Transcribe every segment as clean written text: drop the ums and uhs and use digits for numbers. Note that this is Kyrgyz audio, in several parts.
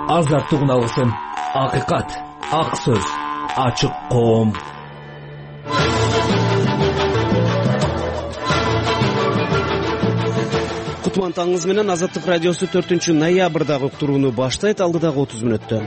Азаттыгын алсын. Акыйкат, ак сөз, ачык коом. Кутмантаңыз менен Азаттык радиосу 4-ноябрдагы уктурууну баштайт. Алдыдагы 30 мүнөттө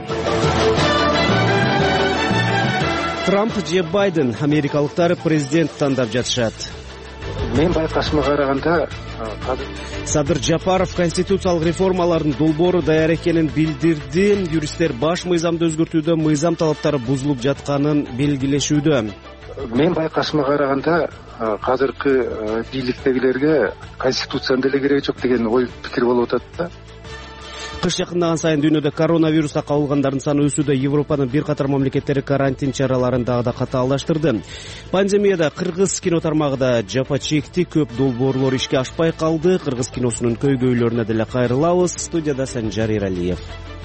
Трамп же Байден америкалыктар президент тандап жатышат. Мен байкашыма караганда Садыр Жапаров конституциялык реформалардын долбоору даяр экенин билдирди. Юристтер баш мыйзамды өзгөртүүдө мыйзам талаптары бузулуп жатканын белгилешүүдө. Мен байкашыма караганда азыркы бийликтегилерге конституциянын деле кереги жок деген ой пикир болуп атат да. Кыш жакындаган сайын дүйнөдө коронавируска кабылгандардын саны өсүүдө. Европанын бир катар мамлекеттери карантин чараларын дагы да катаалдаштырды. Пандемияда кыргыз кино тармагы да жапа чекти, көп долбоорлор ишке ашпай калды. Кыргыз киносунун көйгөйлөрүнө деле кайрылабыз. Студияда Санжар Эралиев.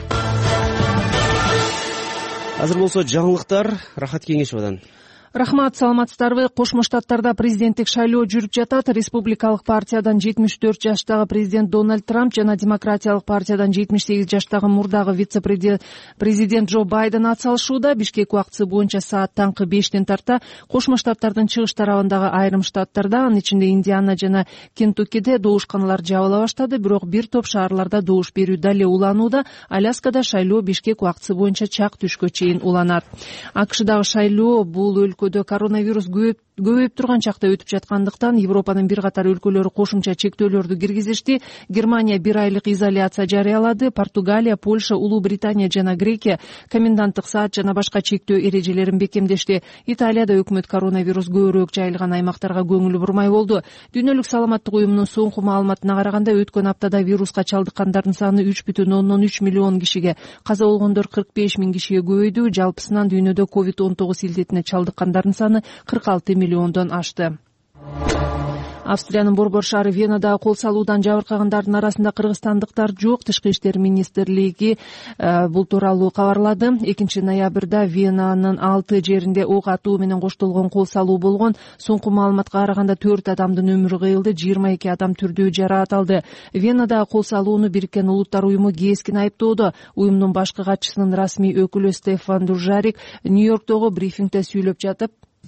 Азыр болсо жаңылыктар. Рахат Кеңешовдон. Рахмат, саламатсыздарбы. Кошмо Штаттарда президенттик шайлоо жүрүп жатат. Республикалык партиядан 74 жаштагы президент Дональд Трамп жана Демократиялык партиядан 78 жаштагы мурдагы вице-президент Джо Байден атсалышууда. Бишкек убактысы боюнча саат таңкы 5-тен тарта Кошмо Штаттардын чыгыш тарабындагы айрым штаттарда, анын ичинде Индиана жана Кентуккиде доошканалар жабыла баштады. Бирок бир топ шаарларда доош берүү дале уланууда. Аляскада шайлоо Бишкек убактысы боюнча чак түшкө чейин уланат. АКШдагы шайлоо бул коронавирус көбөйүп турган чакта өтүп жаткандыктан Европанын бир катар өлкөлөрү кошумча чектөөлөрдү киргизишти. Германия 1 айлык изоляция жарыялады. Португалия, Польша, Улуу Британия жана Грекия коменданттык саат жана башка чектөө эрежелерин бекемдешти. Италияда өкмөт коронавирус көбүрөөк жайылган аймактарга көңүл бурмай болду. Дүйнөлүк саламаттык уюмунун соңку маалыматына караганда өткөн аптада вируска чалдыккандардын саны 3,3 миллион кишиге, каза болгондор 45 миң кишиге көбөйдү. Жалпысынан дүйнөдө COVID-19 илдетине чалдыккандардын саны 46 миллиондон ашты. Австриянын Борбор шаары Венада кол салуудан жабыркагандардын арасында кыргызстандыктар жок. Тышкы иштер министрлиги бул тууралуу кабарлады. 2-ноябрда Венанын 6 жеринде ок атуу менен коштолгон кол салуу болгон. Соңку маалыматка караганда 4 адамдын өмүрү кыйылды, 22 адам түрдүү жараат алды. Венада кол салууну Бириккен Улуттар уюму кескин айыптоодо. Уюмдун башкы катчысынын расмий өкүлү Стефан Дужарик Нью-Йорктогу брифингде сүйлөп жатып,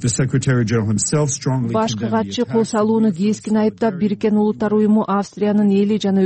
башкы катчы кол салууну кескин айыптап, Бириккен Улуттар уюму Австриянын эли жана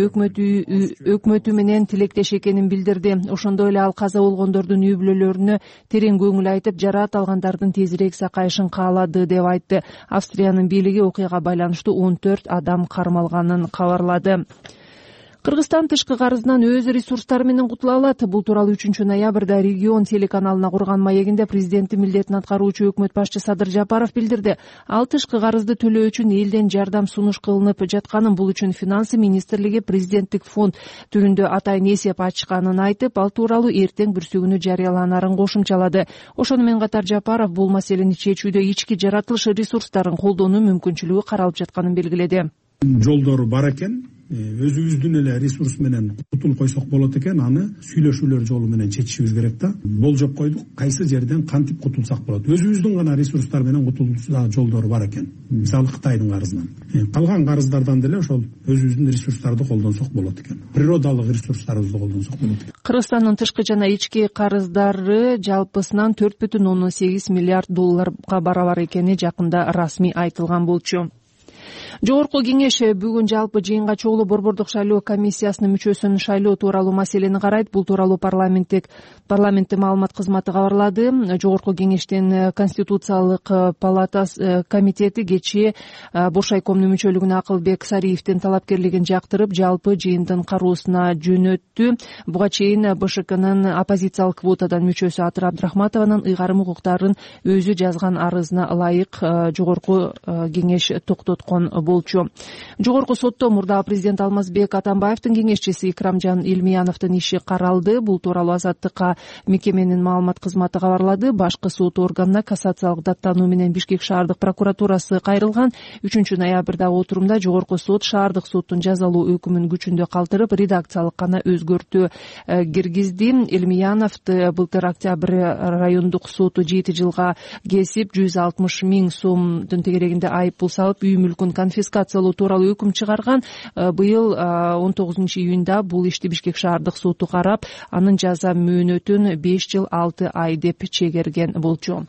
өкмөтү менен тилектеш экенин билдирди. Ошондой эле ал каза болгондордун үй бүлөлөрүнө терең көңүл айтып, жараат алгандардын тезирээк сакайышын каалады деп айтты. Австриянын бийлиги окуяга байланыштуу 14 адам кармалганын кабарлады. Кыргызстан тышкы карызынан өз ресурстары менен кутула алат. Бул тууралуу 3-ноябрда регион телеканалына курган маегинде президенттин милдетин аткаруучу өкмөт башчы Садыр Жапаров билдирди. Ал тышкы карызды төлөө үчүн элден жардам сунуш кылынып жатканын, бул үчүн финансы министрлиги президенттик фонд түрүндө атайын эсеп ачканын айтып, ал тууралуу эртең бүрсүгүнү жарыяланарын кошумчалады. Ошону менен катар Жапаров бул маселени чечүүдө ички жаратылыш ресурстарын колдонуу мүмкүнчүлүгү каралып жатканын белгиледи. Жолдору бар экен, өзүбүздүн эле ресурс менен кутул койсок болот экен, аны сүйлөшүүлөр жолу менен чечишибиз керек да. Болжоп койдук, кайсы жерден кантип кутулсак болот. Өзүбүздүн гана ресурстар менен кутулуу жолдору бар экен. Мисалы Кытайдын карызынан. Калган карыздардан деле ошол өзүбүздүн ресурстарды колдонсок болот экен. Природалык ресурстарыбызды колдонсок болот экен. Кыргызстандын тышкы жана ички карыздары жалпысынан 4,8 миллиард долларга барабар экени жакында расмий айтылган болчу. Жогорку кеңеш бүгүн жалпы жыйынга чогулуп борбордук шайлоо комиссиясынын мүчөсүн шайлоо тууралуу маселени карайт. Бул тууралуу парламенттин маалымат кызматы кабарлады. Жогорку кеңештин конституциялык палатасы комитети кечээ Бош айкомдун мүчөлүгүнө Акылбек Сариевдин талапкерлигин жактырып, жалпы жыйындын кароосуна жөнөттү. Буга чейин БШКнын оппозициялык квотадан мүчөсү Атыр Абдрахматованын ыйгарым укуктарын өзү жазган арызына ылайык жогорку кеңеш токтоткон болчу. Жогорку сотто мурдагы президент Алмазбек Атамбаевдин кеңешчиси Икрамжан Илмияновдун иши каралды. Бул тууралуу Азаттыкка мекеменин маалымат кызматы кабарлады. Башкы сот органына кассациялык даттануу менен Бишкек шаардык прокуратурасы кайрылган. 3-ноябрдагы отурумда жогорку сот шаардык соттун жазалуу өкүмүн күчүндө калтырып, редакциялык гана өзгөртүү киргизди. Илмияновду былтыр октябрь райондук соту 7 жылга кесип 160 миң сомдун тегерегинде айып пул салып, үй мүлкүн мүлкүн конфискациялоо тууралуу өкүм чыгарган. Быйыл 19-июнда бул ишти Бишкек шаардык соту карап, анын жаза мөөнөтүн 5 жыл 6 ай деп чегерген болчу.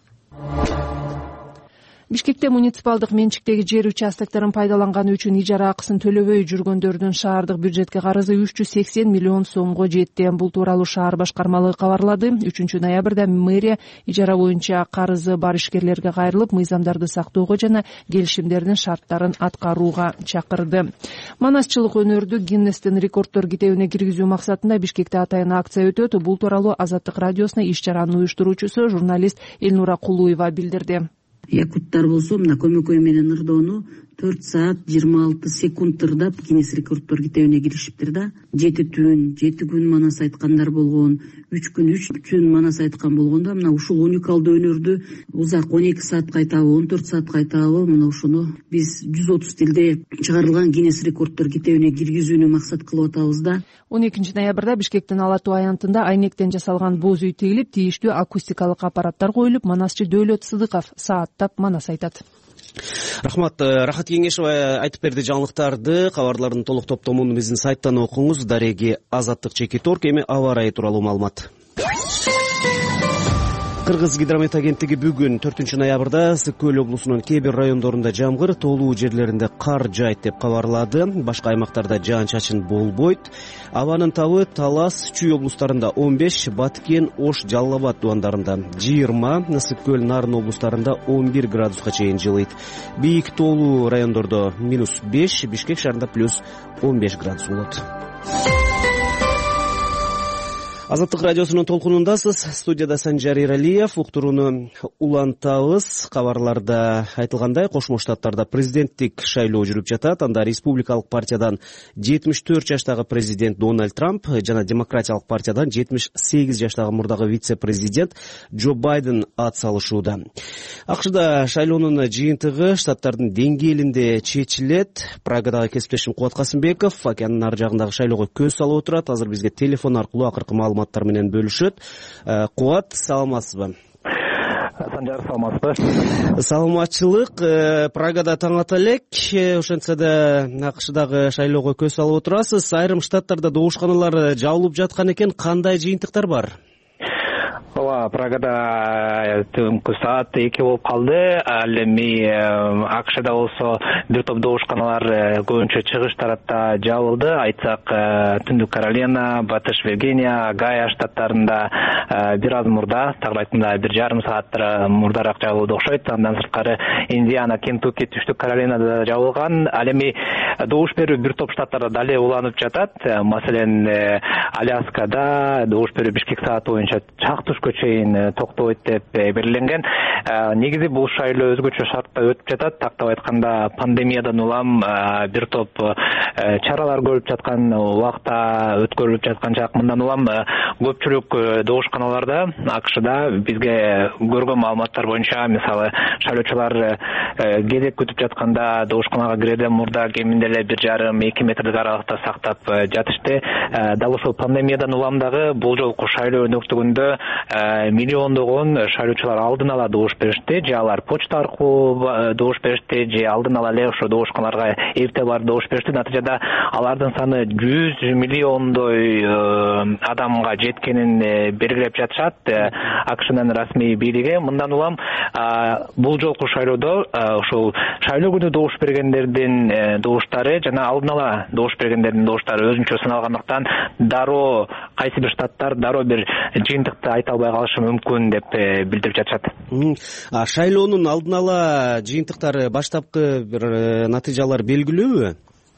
Бишкекте муниципалдык менчиктеги жер участокторун пайдаланганы үчүн ижара акысын төлөбөй жүргөндөрдүн шаардык бюджетке карызы 380 миллион сомго жетти. Бул тууралуу шаар башкармалыгы кабарлады. 3-ноябрда мэрия ижара боюнча карызы бар ишкерлерге кайрылып, мыйзамдарды сактоого жана келишимдердин шарттарын аткарууга чакырды. Манасчылык өнөрдү Гиннестин рекорддор китебине киргизүү максатында Бишкекте атайын акция өтөт. Бул тууралуу Азаттык радиосуна иш чаранын уюштуруучусу журналист Элнура Кулуева билдирди. Якуттар болсо мына көмөкөй менен ырдоону 4 саат 26 секунд ырдап Гиннес рекорддор китебине киришиптир да. 7 түн, 7 күн манас айткандар болгон, 3 күн 3 түн манас айткан болгондо мына ушул уникалдуу өнөрдү узак 12 саатка айтабы, 14 саатка айтабы, мына ушуну биз 130 тилде чыгарылган Гиннес рекорддор китебине киргизүүнү максат кылып атабыз да. 12-ноябрда Бишкектин Ала Тоо аянтында айнектен жасалган боз үй тигилип, тийиштүү акустикалык аппараттар коюлуп, манасчы Дөөлөт Сыдыков сааттап манас айтат. Рахмат, Рахат Кеңешова айтып берди жаңылыктарды. Кабарлардын толук топтомун биздин сайттан окуңуз. Дареги Азаттык Чекиторг. Эми аба ырайы тууралуу маалымат. Кыргыз гидромет агенттиги бүгүн 4-ноябрда Ысык Көл облусунун кээ бир райондорунда жамгыр, тоолуу жерлеринде кар жаайт деп кабарлады. Башка аймактарда жаан-чачын болбойт. Абанын табы Талас, Чүй облустарында 15, Баткен, Ош, Жалал Абад дубандарында 20, Ысык Көл, Нарын облустарында 11 градуска чейин жылыйт. Бийик тоолуу райондордо -5, Бишкек шаарында +15 градус болот. Азаттык радиосунун толкунундасыз. Студияда Санжар Иралиев. Уктурууну улантабыз. Кабарларда айтылгандай, Кошмо Штаттарда президенттик шайлоо жүрүп жатат. Анда Республикалык партиядан 74 жаштагы президент Дональд Трамп жана Демократиялык партиядан 78 жаштагы мурдагы вице-президент Джо Байден ат салышууда. АКШда шайлоонун жыйынтыгы штаттардын деңгээлинде чечилет. Прагадагы кесиптешим Кубат Касымбеков океандын ар жагындагы шайлоого көз салып отурат. Азыр бизге телефон аркылуу акыркы маалыматтар менен бөлүшөт. Кубат, саламатсызбы? Санжар, саламатсызбы? Саламатчылык. Прагада таң ата элек. Ошентсе да АКШдагы шайлоого көз салып отурасыз. Айрым штаттарда добушканалар жабылып жаткан экен. Кандай жыйынтыктар бар? Ооба, Прагада түнкү саат 2 болуп калды. Ал эми АКШда болсо бир топ добушканалар көбүнчө чыгыш тарапта жабылды. Айтсак, Түндүк Каролина, Батыш Виргиния, Огайо штаттарында бир аз мурда, тагы айтканда 1,5 саат мурдараак жабылды окшойт. Андан сырткары Индиана, Кентукки, Түштүк Каролинада жабылган. Ал эми добуш берүү бир топ штаттарда дале уланып жатат. Маселен, Аляскада добуш берүү Бишкек сааты боюнча чак түшкө чейин токтойт деп белгиленген. Негизи бул шайлоо өзгөчө шартта өтүп жатат. Тактап айтканда, пандемиядан улам бир топ чаралар көрүлүп жаткан убакта өткөрүлүп жаткан жак. Мындан улам көпчүлүк добушканаларда АКШда бизге көргөн маалыматтар боюнча, мисалы, шайлоочулар кезек күтүп жатканда добушканага кирүүдөн мурда кеминде эле 1,5-2 метрдик аралыкта сактап жатышты. Дал ушул пандемиядан улам дагы бул жолку шайлоо өнөктүгүндө миллиондогон шайлоочулар алдын ала добуш беришти, же алар почта аркылуу добуш беришти, же алдын ала эле ошо добушканаларга эрте барып добуш беришти. Натыйжада алардын саны 100 миллиондой адамга жеткенин белгилеп жатышат АКШнын расмий бийлиги. Мындан улам бул жолку шайлоодо ушул шайлоо күнү добуш бергендердин добуштары жана алдын ала добуш бергендердин добуштары өзүнчө сыналгандыктан дароо кайсы бир штаттар дароо бир жыйынтыкты айта албай калышы мүмкүн деп билдирип жатышат. Шайлоонун алдын ала жыйынтыктары, баштапкы бир натыйжалар белгилүүбү?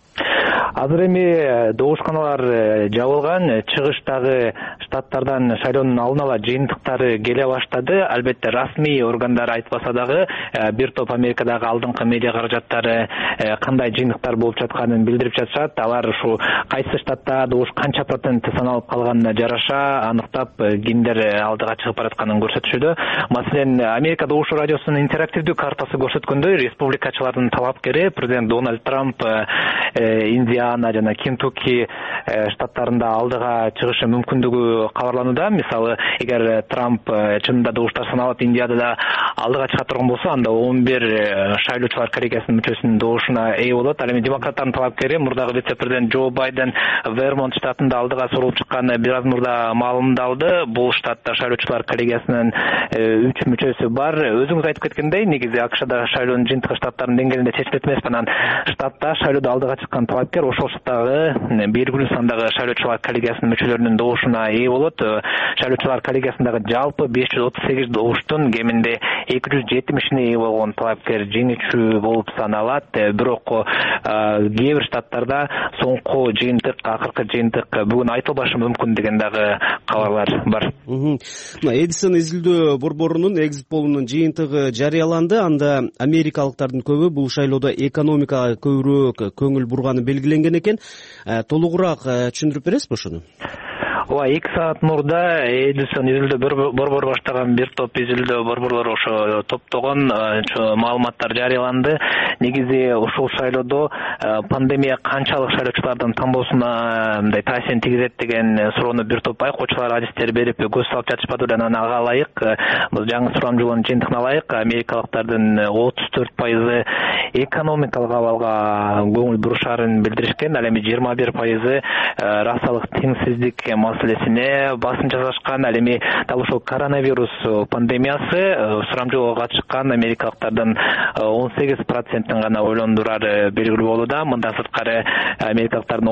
Азыр эми добушканалар жабылган, чыгыштагы штаттардан шайлоонун алдын ала жыйынтыктары келе баштады. Албетте расмий органдар айтпаса дагы бир топ Америкадагы алдыңкы медиа каражаттары кандай жыйынтыктар болуп жатканын билдирип жатышат. Алар ушу кайсы штатта добуш канча процент саналып калганына жараша аныктап кимдер алдыга чыгып баратканын көрсөтүшүүдө. Маселен, Америка добушу радиосунун интерактивдүү картасы көрсөткөндөй, республикачылардын талапкери президент Дональд Трамп Индия Индиана жана Кентукки штаттарында алдыга чыгышы мүмкүндүгү кабарланууда. Мисалы, эгер Трамп чынында да уштар саналып Индияда да алдыга чыга турган болсо, анда 11 шайлоочулар коллегиясынын мүчөсүнүн добушуна ээ болот. Ал эми демократтардын талапкери мурдагы вице-президент Джо Байден Вермонт штатында алдыга сурулуп чыккан бир аз мурда маалымдалды. Бул штатта шайлоочулар коллегиясынын 3 мүчөсү бар. Өзүңүз айтып кеткендей, негизи АКШда шайлоонун жыйынтыгы штаттардын деңгээлинде чечилет эмес. Анан штатта шайлоодо алдыга чыккан талапкер ошол штаттагы белгилүү сандагы шайлоочулар коллегиясынын мүчөлөрүнүн добушуна ээ болот. Шайлоочулар коллегиясындагы жалпы 538 добуштун кеминде 270-ине ээ болгон талапкер жеңүүчү болуп саналат. Бирок кээ бир штаттарда соңку жыйынтык, акыркы жыйынтык бүгүн айтылбашы мүмкүн деген дагы кабарлар бар. Эдисон изилдөө борборунун экзит полунун жыйынтыгы жарыяланды. Анда америкалыктардын көбү бул шайлоодо экономикага көбүрөөк көңүл бурганы белгиленген экен. Толугураак түшүндүрүп бересизби ошону? 2 саат мурда Эдисон изилдөө борбору баштаган бир топ изилдөө борборлор ошо топтогон маалыматтар жарыяланды. Негизи ушул шайлоодо пандемия канчалык шайлоочулардын тандоосуна мындай таасирин тийгизет деген суроону бир топ байкоочулар адистер берип көз салып жатышпады. Анан ага ылайык, бул жаңы сурамжылоонун жыйынтыгына ылайык америкалыктардын 34% экономикалык абалга көңүл бурушарын билдиришкен. Ал эми 21% расалык теңсиздик маселесине басым жасашкан. Ал эми дал ошол коронавирус пандемиясы сурамжылоого катышкан америкалыктардын 18%-ын гана ойлондурары белгилүү болууда. Мындан сырткары америкалыктардын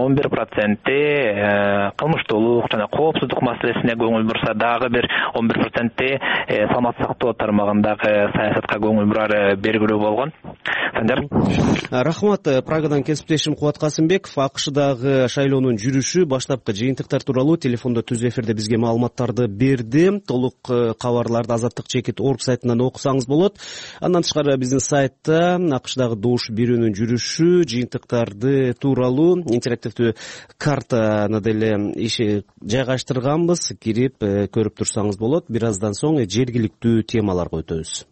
11% кылмыштуулук жана коопсуздук маселесине көңүл бурса, дагы бир 11% саламат сактоо тармагындагы саясатка көңүл бурары белгилүү болгон. Санжар. Рахмат. Прагадан кесиптешим Кубат Касымбеков АКШдагы шайлоонун жүрүшү, баштапкы жыйынтыктар тууралуу телефондо түз эфирде бизге маалыматтарды берди. Толук кабарларды Азаттык.org сайтынан окусаңыз болот. Андан тышкары биздин сайтта АКШдагы добуш берүүнүн жүрүшү, жыйынтыктарды тууралуу интерактивдүү картаны деле жайгаштырганбыз. Кирип көрүп турсаңыз болот. Бир аздан соң жергиликтүү темаларга өтөбүз.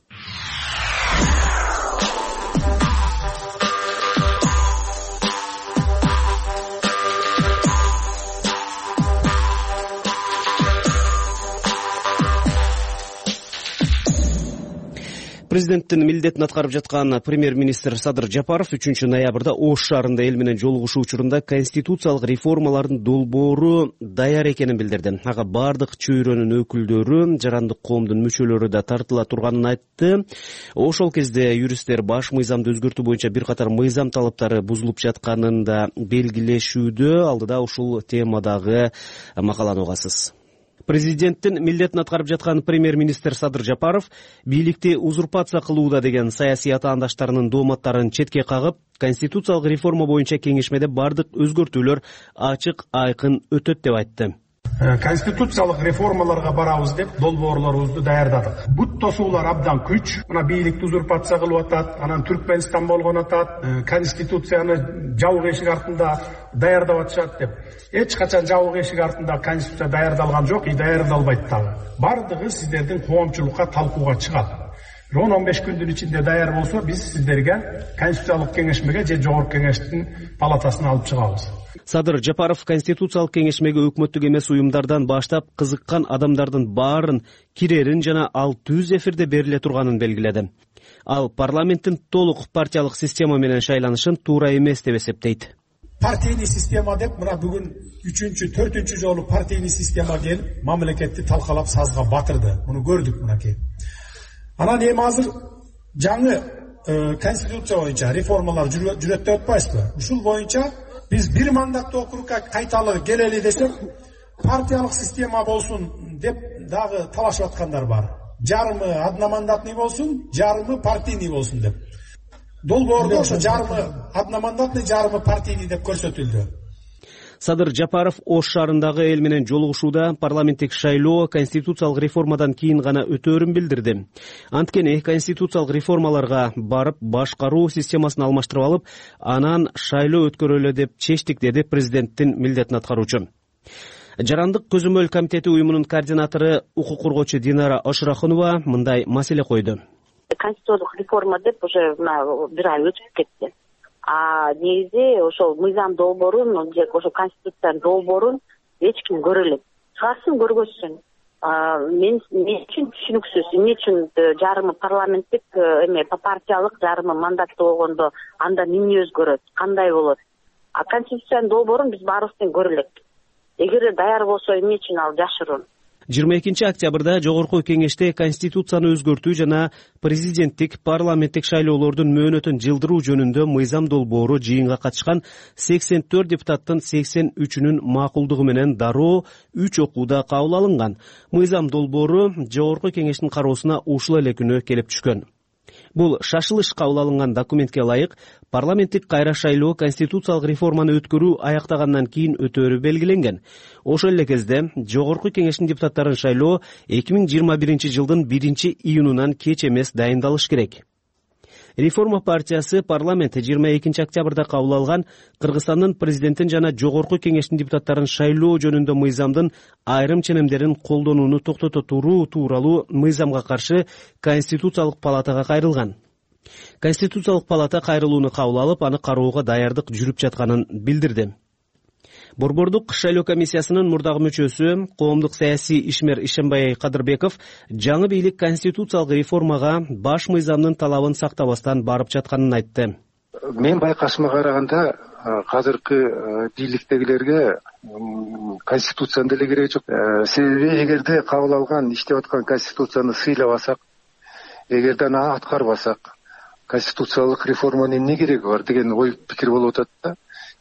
Президенттин милдетин аткарып жаткан премьер-министр Садыр Жапаров 3 ноябрда Ош шаарында эл менен жолугушуу учурунда конституциялык реформалардын долбоору даяр экенин билдирди. Ага бардык чөйрөнүн өкүлдөрү, жарандык коомдун мүчөлөрү да тартыла турганын айтты. Ошол кезде юристтер баш мыйзамды өзгөртүү боюнча бир катар мыйзам талаптары бузулуп жатканын да белгилешүүдө. Алдыда ушул темадагы макаланы угасыз. Президенттин милдетин аткарып жаткан премьер-министр Садыр Жапаров бийликти узурпация кылууда деген саясий атаандаштарынын дооматтарын четке кагып, конституциялык реформа боюнча кеңешмеде бардык өзгөртүүлөр ачык айкын өтөт деп айтты. Конституциялык реформаларга барабыз деп долбоорлорубузду даярдадык. Бут тосуулар абдан күч. Мына бийликти узурпация кылып атат, анан Түркмөнстан болгон атат, конституцияны жабык эшик артында даярдап атышат деп. Эч качан жабык эшик артында конституция даярдалган жок, даярдалбайт дагы. Бардыгы сиздердин коомчулукка талкууга чыгат. 10-15 күндүн ичинде даяр болсо, биз сиздерге конституциялык кеңешмеге же жогорку кеңештин палатасына алып чыгабыз. Садыр Жапаров конституциялык кеңешмеге өкмөттүк эмес уюмдардан баштап кызыккан адамдардын баарын кирерин жана ал түз эфирде бериле турганын белгиледи. Ал парламенттин толук партиялык система менен шайланышын туура эмес деп эсептейт. Партийный система деп мына бүгүн 3-4 жолу партийный система келип мамлекетти талкалап сазга батырды. Муну көрдүк мынакей. Анан эми азыр жаңы конституция боюнча реформалар жүрөт деп атпайсызбы? Ушул боюнча биз бир мандаттуу округга кайталы келели десек, партиялык система болсун деп дагы талашып аткандар бар. Жарымы одномандатный болсун, жарымы партийный болсун деп. Долбоордо ошо жарымы одномандатный, жарымы партийный деп көрсөтүлдү. Садыр Жапаров Ош шаарындагы эл менен жолугушууда парламенттик шайлоо конституциялык реформадан кийин гана өтөөрүн билдирди. Анткени конституциялык реформаларга барып башкаруу системасын алмаштырып алып, анан шайлоо өткөрөлө деп чечтик, деди президенттин милдетин аткаруучу. Жарандык көзөмөл комитети уюмунун координатору укук коргоочу Динара Ашырахунова мындай маселе койду. Конституциялык реформа деп уже бир ай өтүп кетти. негизи ошол мыйзам долбоорун же ошо конституциянын долбоорун эч ким көрө элек. Чыгарсын, көргөзсүн. Мен үчүн түшүнүксүз. Эмне үчүн жарымы парламенттик партиялык, жарымы мандаттуу болгондо анда эмне өзгөрөт, кандай болот? Конституциянын долбоорун биз баарыбыз тең көрө элек. Эгер даяр болсо эмне үчүн ал жашыруун? 22 октябрда Жогорку Кеңеште Конституцияны өзгөртүү жана президенттик, парламенттик шайлоолордун мөөнөтүн жылдыруу жөнүндө мыйзам долбоору жыйынга катышкан 84 депутаттын 83-үнүн макулдугу менен дароо 3 окууда кабыл алынган. Мыйзам долбоору Жогорку Кеңештин кароосуна ушул эле күнү келип түшкөн. Бул шашылыш кабыл алынган документке ылайык парламенттик кайра шайлоо конституциялык реформаны өткөрүү аяктагандан кийин өтөөрү белгиленген. Ошол эле кезде Жогорку Кеңештин депутаттарын шайлоо 2021 жылдын 1-июнунан кеч эмес дайындалыш керек. Реформа партиясы парламент 22 октябрда кабыл алган Кыргызстандын президентин жана Жогорку Кеңештин депутаттарын шайлоо жөнүндө мыйзамдын айрым ченемдерин колдонууну токтото туруу тууралуу мыйзамга каршы Конституциялык палатага кайрылган. Конституциялык палата кайрылууну кабыл алып, аны кароого даярдык жүрүп жатканын билдирди. Борбордук шайлоо комиссиясынын мурдагы мүчөсү, коомдук саясий ишмер Ишембай Кадырбеков жаңы бийлик конституциялык реформага баш мыйзамдын талабын сактабастан барып жатканын айтты. Мен байкашыма караганда азыркы бийликтегилерге конституциянын деле кереги жок. Себеби эгерде кабыл алган, иштеп аткан конституцияны сыйлабасак, эгерде аны аткарбасак, конституциялык реформанын эмне кереги бар деген ой пикир болуп атат да.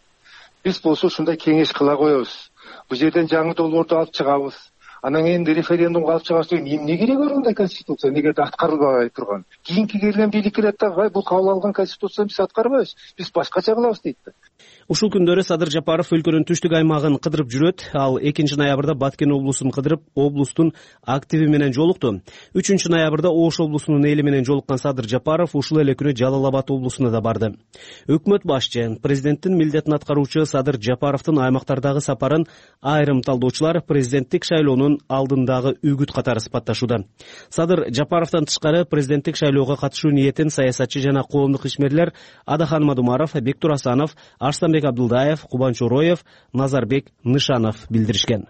Биз болсо ушундай кеңеш кыла коебуз. Бул жерден жаңы долбоорду алып чыгабыз. Анан кийин референдумга алып чыгабыз деген эмне кереги бар мындай конституция? Эгерде аткарылбай турган. Кийинки келген бийлик келет да, бул кабыл алган конституцияны биз аткарбайбыз. Биз башкача кылабыз дейт да. Ушул күндөрү Садыр Жапаров өлкөнүн түштүк аймагын кыдырып жүрөт. Ал 2 ноябрда Баткен облусун кыдырып, облустун активи менен жолукту. 3 ноябрда Ош облусунун эли менен жолуккан Садыр Жапаров ушул эле күнү Жалал Абад облусуна да барды. Өкмөт башчы, президенттин милдетин аткаруучу Садыр Жапаровдун аймактардагы сапарын айрым талдоочулар президенттик шайлоонун алдындагы үгүт катары сыпатташууда. Садыр Жапаровдон тышкары президенттик шайлоого катышуу ниетин саясатчы жана коомдук ишмерлер Адахан Мадумаров, Бектур Асанов, Арстанбек Абдулдаев, Кубан Чороев, Назарбек Нышанов билдиришкен.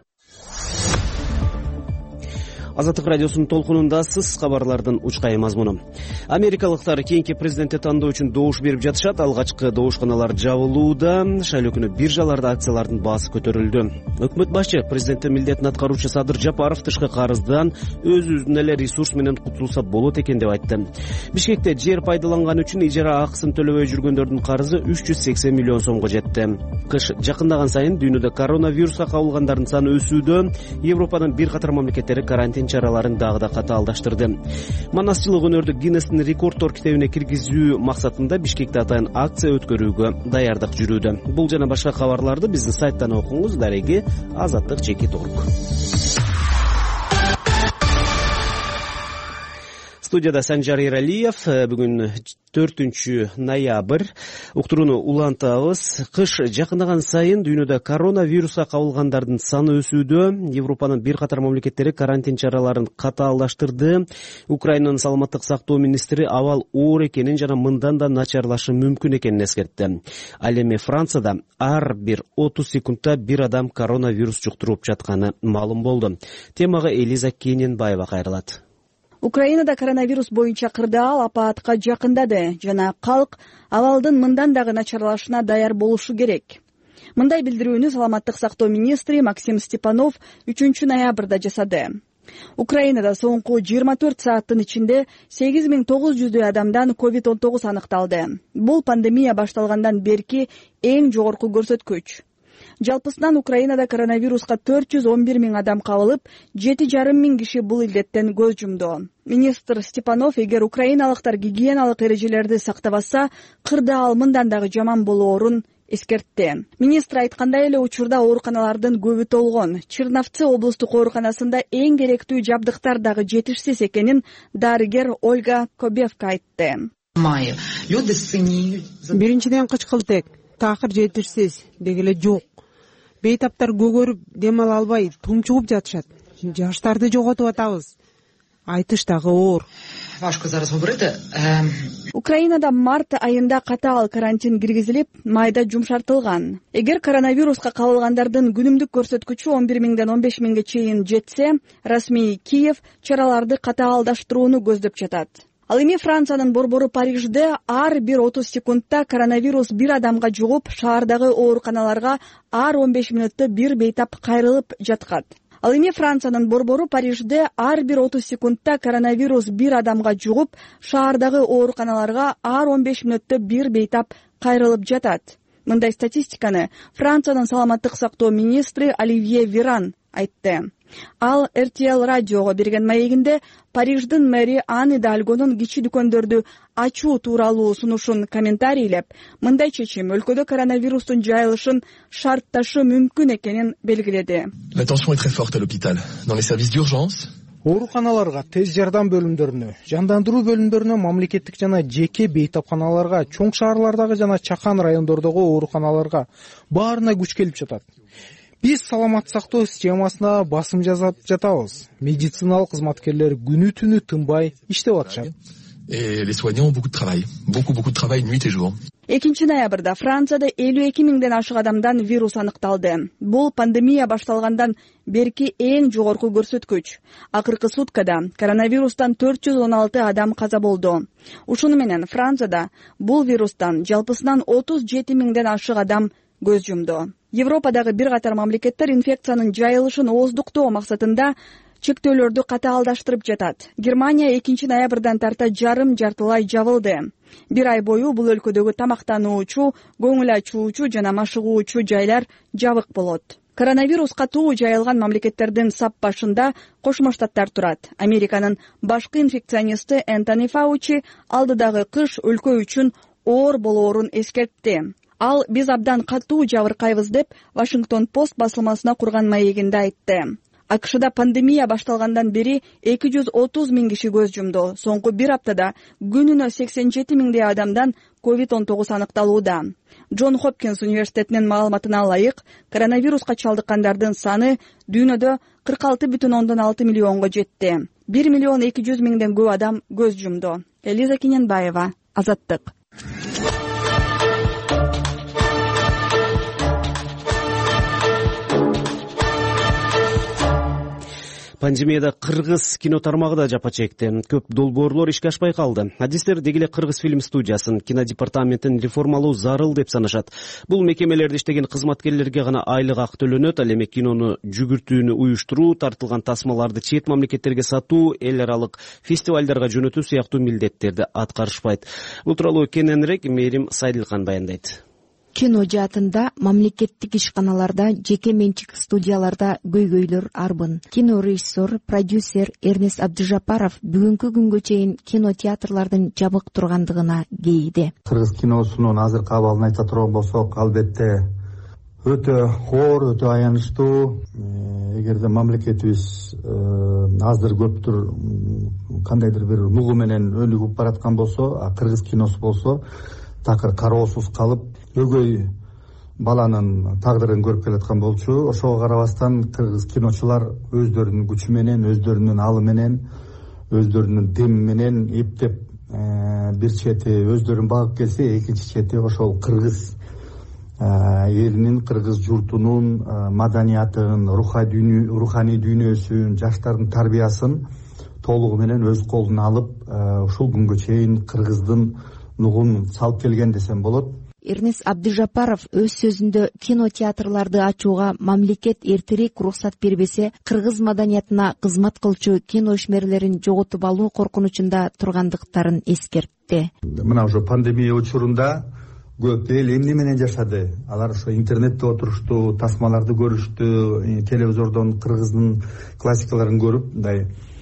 Азаттык радиосунун толкунундасыз. Кабарлардын учкай мазмуну. Америкалыктар кийинки президентти тандоо үчүн добуш берип жатышат. Алгачкы добушканалар жабылууда. Шайлоо күнү биржаларда акциялардын баасы көтөрүлдү. Өкмөт башчы президенттин милдетин аткаруучу Садыр Жапаров тышкы карыздан өзүнүн эле ресурс менен кутулса болот экен деп айтты. Бишкекте жер пайдаланган үчүн ижара акысын төлөбөй жүргөндөрдүн карызы 380 миллион сомго жетти. Кыш жакындаган сайын дүйнөдө коронавируска кабылгандардын саны өсүүдө. Европанын бир катар мамлекеттери карантин чараларын дагы да катаалдаштырды. Манасчылык өнөрдү Гиннестин рекордтор китебине киргизүү максатында Бишкекте атайын акция өткөрүүгө даярдык жүрүүдө. Бул жана башка кабарларды биздин сайттан окуңуз. Дареги Азаттык.org. Студияда Санжар Эралиев. Бүгүн 4 ноябрь. Уктурууну улантабыз. Кыш жакындаган сайын дүйнөдө коронавируска кабылгандардын саны өсүүдө. Европанын бир катар мамлекеттери карантин чараларын катаалдаштырды. Украинанын саламаттык сактоо министри абал оор экенин жана мындан да начарлашы мүмкүн экенин эскертти. Ал эми Францияда ар бир 30 секундда бир адам коронавирус жуктуруп жатканы маалым болду. Темага Элиза Кененбаева кайрылат. Украинада коронавирус боюнча кырдаал апаатка жакындады жана калк абалдын мындан дагы начарлашына даяр болушу керек. Мындай билдирүүнү саламаттык сактоо министри Максим Степанов 3 ноябрда жасады. Украинада соңку 24 сааттын ичинде 8900 адамдан COVID-19 аныкталды. Бул пандемия башталгандан берки эң жогорку көрсөткүч. Жалпысынан Украинада коронавируска 411 миң адам кабылып, 7,5 миң киши бул илдеттен көз жумду. Министр Степанов эгер украиналыктар гигиеналык эрежелерди сактабаса, кырдаал мындан дагы жаман болоорун эскертти. Министр айткандай эле учурда ооруканалардын көбү толгон. Черновцы облустук ооруканасында эң керектүү жабдыктар дагы жетишсиз экенин дарыгер Ольга Кобевка айтты. Биринчиден кычкылтек, такыр жетишсиз дегеле жок. Бейтаптар көгөрүп, дем ала албай, тумчугуп жатышат. Жаштарды жоготуп атабыз. Айтыш дагы оор. Важко зараз говорити. Украинада март айында катаал карантин киргизилип, майда жумшартылган. Эгер коронавируска кабылгандардын күнүмдүк көрсөткүчү 11 миңден 15 миңге чейин жетсе, расмий Киев чараларды катаалдаштырууну көздөп жатат. Ал эми Франциянын борбору Парижде ар бир 30 секундта коронавирус бир адамга жугуп, шаардагы ооруканаларга ар 15 мүнөттө бир бейтап кайрылып жаткат. Ал эми Франциянын борбору Парижде ар бир 30 секундта коронавирус бир адамга жугуп, шаардагы ооруканаларга ар 15 мүнөттө бир бейтап кайрылып жатат. Мындай статистиканы Франциянын саламаттык сактоо министри Оливье Веран айтты. Ал RTL радиого берген маегинде Париждин мэри Ан Идальгонун кичи дүкөндөрдү ачуу тууралуу сунушун комментарийлеп, мындай чечим өлкөдө коронавирустун жайылышын шартташы мүмкүн экенин белгиледи. La tension est très forte à l'hôpital. Dans les services d'urgence, ооруканаларга, тез жардам бөлүмдөрүнө, жандандыруу бөлүмдөрүнө, мамлекеттик жана жеке бейтапканаларга, чоң шаарлардагы жана чакан райондордогу ооруканаларга баарына күч келип жатат. Биз саламат сактоо системасына басым жасап жатабыз. Медициналык кызматкерлер күнү түнү тынбай иштеп атышат. Et les soignants ont beaucoup de travail. Beaucoup de travail nuit et jour. 2 ноябрда Францияда 52 миңден ашык адамдан вирус аныкталды. Бул пандемия башталгандан берки эң жогорку көрсөткүч. Акыркы суткада коронавирустан 416 адам каза болду. Ушуну менен Францияда бул вирустан жалпысынан 37 миңден ашык адам көз жумду. Европадагы бир катар мамлекеттер инфекциянын жайылышын ооздуктоо максатында чектөөлөрдү катаалдаштырып жатат. Германия 2 ноябрдан тарта жартылай жабылды. Бир ай бою бул өлкөдөгү тамактануучу, көңүл ачуучу жана машыгуучу жайлар жабык болот. Коронавирус катуу жайылган мамлекеттердин сап башында Кошмо Штаттар турат. Американын башкы инфекционисти Энтони Фаучи алдыдагы кыш өлкө үчүн оор болоорун эскертти. Ал биз абдан катуу жабыркайбыз деп Вашингтон Пост басылмасына курган маегинде айтты. АКШда пандемия башталгандан бери 230 миң киши көз жумду. Соңку бир аптада күнүнө 87 миңдей адамдан COVID-19 аныкталууда. Джон Хопкинс университетинин маалыматына ылайык, коронавируска чалдыккандардын саны дүйнөдө 46,6 миллионго жетти. 1 миллион 200 миңден көп адам көз жумду. Элиза Кененбаева, Азаттык. Пандемияда кыргыз кино тармагы да жапа чекти. Көп долбоорлор ишке ашпай калды. Адистер дегеле Кыргыз фильм студиясын, кинодепартаментин реформалоо зарыл деп санашат. Бул мекемелерде иштеген кызматкерлерге гана айлык ак төлөнөт, ал эми кинону жүгүртүүнү уюштуруу, тартылган тасмаларды чет мамлекеттерге сатуу, эл аралык фестивалдарга жөнөтүү сыяктуу милдеттерди аткарышпайт. Бул тууралуу кененирээк Мээрим Сайдылхан баяндайт. Кино жаатында мамлекеттик ишканаларда, жеке менчик студияларда көйгөйлөр арбын. Кино режиссер, продюсер Эрнест Абдыжапаров бүгүнкү күнгө чейин кинотеатрлардын жабык тургандыгына кейиди. Кыргыз киносунун азыркы абалын айта турган болсок, албетте өтө оор, өтө аянычтуу. Эгерде мамлекетибиз аздыр көптүр кандайдыр бир нугу менен өнүгүп бараткан болсо, кыргыз киносу болсо такыр кароосуз калып, өгөй баланын тагдырын көрүп келаткан болчу. Ошого карабастан кыргыз киночулар өздөрүнүн күчү менен, өздөрүнүн алы менен, өздөрүнүн деми менен эптеп бир чети өздөрүн багып келсе, экинчи чети ошол кыргыз элинин, кыргыз журтунун маданиятын, руханий дүйнөсүн, жаштардын тарбиясын толугу менен өз колуна алып, ушул күнгө чейин кыргыздын нугун салып келген десем болот. Эрнест Абдыжапаров өз сөзүндө кинотеатрларды ачууга мамлекет эртерээк уруксат бербесе, кыргыз маданиятына кызмат кылчу кино ишмерлерин жоготуп алуу коркунучунда тургандыктарын эскертти. Мына ошо пандемия учурунда көп эл эмне менен жашады? Алар ошо интернетте отурушту, тасмаларды көрүштү, телевизордон кыргыздын классикаларын көрүп, мындай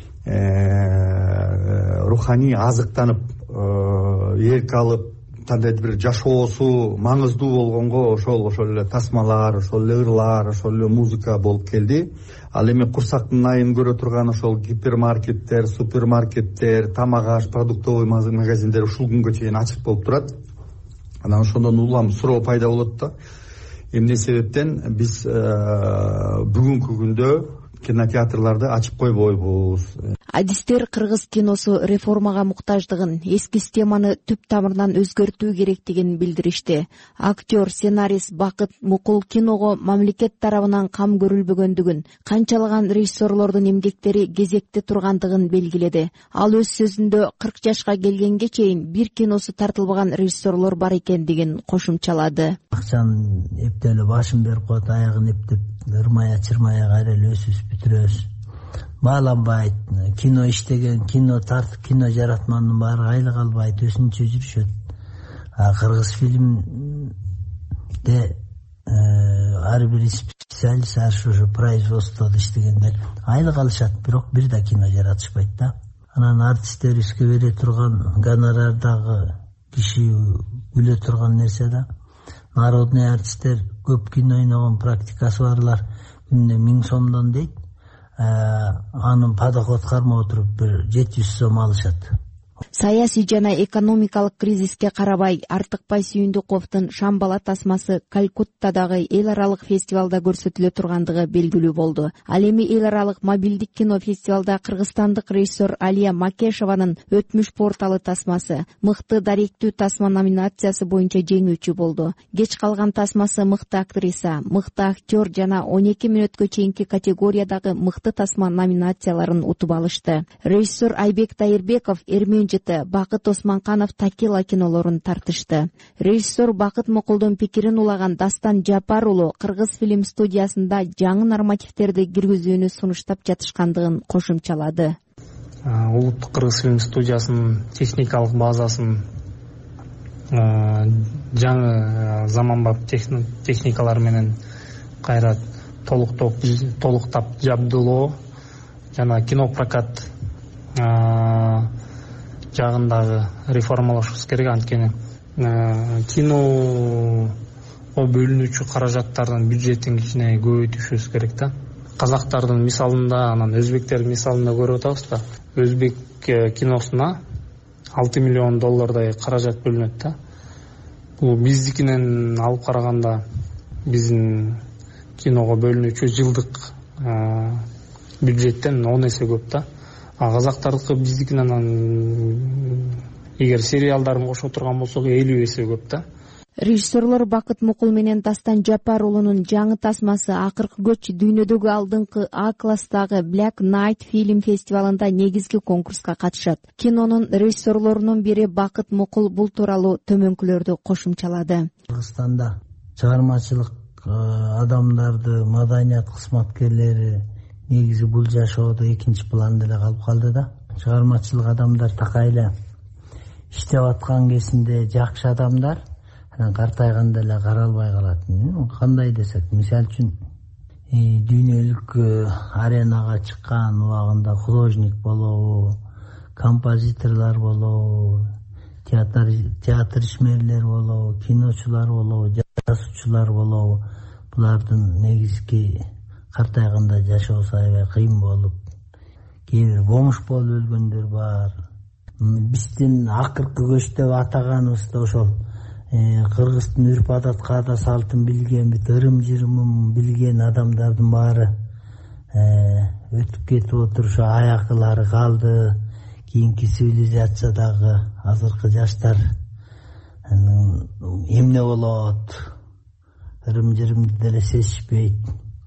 руханий азыктанып, эрк алып, кандайдыр бир жашоосу маңыздуу болгонго ошол эле тасмалар, ошол эле ырлар, ошол эле музыка болуп келди. Ал эми курсактын айын көрө турган ошол гипермаркеттер, супермаркеттер, тамак аш, продуктовый магазиндер ушул күнгө чейин ачык болуп турат. Анан ошондон улам суроо пайда болот да. Эмне себептен биз бүгүнкү күндө кинотеатрларды ачып койбойбуз. Адистер кыргыз киносу реформага муктаждыгын, эски системаны түп тамырынан өзгөртүү керектигин билдиришти. Актер, сценарист Бакыт Мукул киного мамлекет тарабынан кам көрүлбөгөндүгүн, канчалаган режиссерлордун эмгектери кезекте тургандыгын белгиледи. Ал өз сөзүндө 40 жашка келгенге чейин бир киносу тартылбаган режиссерлор бар экендигин кошумчалады. Акчаны эптелеп башын берип коет, аягын эптеп ырмая чырмая кайра өсүп бүтүрөбүз. Бааланбайт, кино иштеген, кино тартып, кино жаратмандын баары айлык албайт, өзүнчө жүрүшөт. Кыргыз фильмде ар бир специалист, ошо производстводо иштегендер айлык алышат, бирок бир да кино жаратышпайт да. Анан артисттерибизге бере турган гонорардагы киши күлө турган нерсе да. Народный артисттер көп кино ойногон практикасы барлар күнүнө 1000 сомдон дейт. Анын подоход кармай отуруп бир 700 сом алышат. Саясий жана экономикалык кризиске карабай Артыкбай Сүйүндүковдун Шамбала тасмасы Калкуттадагы эл аралык фестивалда көрсөтүлө тургандыгы белгилүү болду. Ал эми эл аралык мобилдик кино фестивалда кыргызстандык режиссер Алия Макешованын Өтмүш порталы тасмасы мыкты даректүү тасма номинациясы боюнча жеңүүчү болду. Кеч калган тасмасы мыкты актриса, мыкты актер жана 12 мүнөткө чейинки категориядагы мыкты тасма номинацияларын утуп алышты. Режиссер Айбек Тайырбеков Эрмен жыты, Бакыт Османканов Такила кинолорун тартышты. Режиссер Бакыт Мукулдун пикирин улаган Дастан Жапар уулу Кыргыз фильм студиясында жаңы нормативтерди киргизүүнү сунуштап жатышкандыгын кошумчалады. Улуттук Кыргыз фильм студиясынын техникалык базасын жаңы заманбап техникалар менен кайра толуктап жабдылоо жана кинопрокат жагындагы реформалашыбыз керек. Анткени киного бөлүнүүчү каражаттардын бюджетин кичине көбөйтүшүбүз керек да. Казактардын мисалында, анан өзбектердин мисалында көрүп атабыз да. Өзбек киносуна 6 миллион доллардай каражат бөлүнөт да. Бул биздикинен алып караганда биздин киного бөлүнүүчү жылдык бюджеттен 10 эсе көп да. Казактардыкы биздикинен эгер сериалдарын кошо турган болсок 50 эсе көп да. Режиссерлор Бакыт Мукул менен Дастан Жапар уулунун жаңы тасмасы Акыркы көч дүйнөдөгү алдыңкы А класстагы Black Night фильм фестивалында негизги конкурска катышат. Кинонун режиссерлорунун бири Бакыт Мукул бул тууралуу төмөнкүлөрдү кошумчалады. Кыргызстанда чыгармачылык адамдарды, маданият кызматкерлери негизи бул жашоодо экинчи планда эле калып калды да. Чыгармачылык адамдар такайла иштеп аткан кезинде жакшы адамдар, анан картайганда эле каралбай калат. Кандай десек, мисалы үчүн дүйнөлүк аренага чыккан убагында художник болобу, композиторлор болобу, театр ишмерлер болобу, киночулар болобу, жазуучулар болобу, булардын негизги картайганда жашоосу аябай кыйын болуп, кээ бир бомж болуп өлгөндөр бар. Биздин акыркы көч деп атаганыбызда ошол кыргыздын үрп адат каада салтын билген, бүт ырым-жырымын билген адамдардын баары өтүп кетип отурушу аякылары калды. Кийинки цивилизациядагы азыркы жаштар эмне болот, ырым-жырымды деле сезишпейт.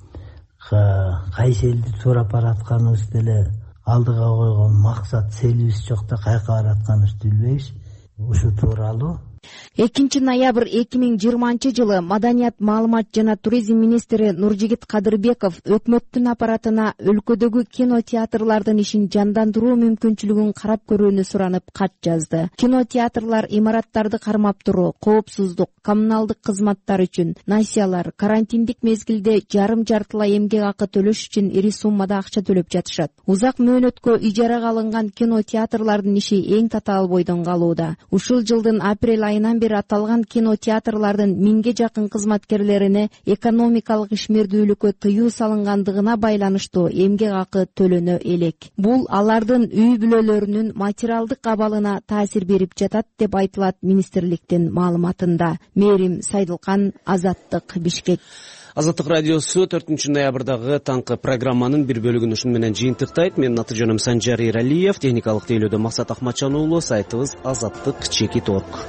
Кайсы элди сурап баратканыбыз деле алдыга койгон максат целибиз жок да, каяка баратканыбызды билбейбиз. Ушу тууралуу 2 ноябрь 2020 жылы Маданият, маалымат жана туризм министри Нуржигит Кадырбеков өкмөттүн аппаратына өлкөдөгү кинотеатрлардын ишин жандандыруу мүмкүнчүлүгүн карап көрүүнү суранып кат жазды. Кинотеатрлар имараттарды кармап туруу, коопсуздук, коммуналдык кызматтар үчүн, насиялар, карантиндик мезгилде жарым-жартылай эмгек акы төлөш үчүн ири суммада акча төлөп жатышат. Узак мөөнөткө ижарага алынган кинотеатрлардын иши эң татаал бойдон калууда. Ушул жылдын апрель айынан бери аталган кинотеатрлардын 1000ге жакын кызматкерлерине экономикалык ишмердүүлүккө тыюу салынгандыгына байланыштуу эмгек акы төлөнө элек. Бул алардын үй бүлөлөрүнүн материалдык абалына таасир берип жатат деп айтылат министрликтин маалыматында. Мээрим Сайдылкан, Азаттык, Бишкек. Азаттык радиосу 4-ноябрдагы таңкы программанын бир бөлүгүн ушун менен жыйынтыктайт. Менин аты жөнүм Санжар Эралиев, техникалык тейлөөдө Максат Ахматжан уулу, сайтыбыз azаттык.org.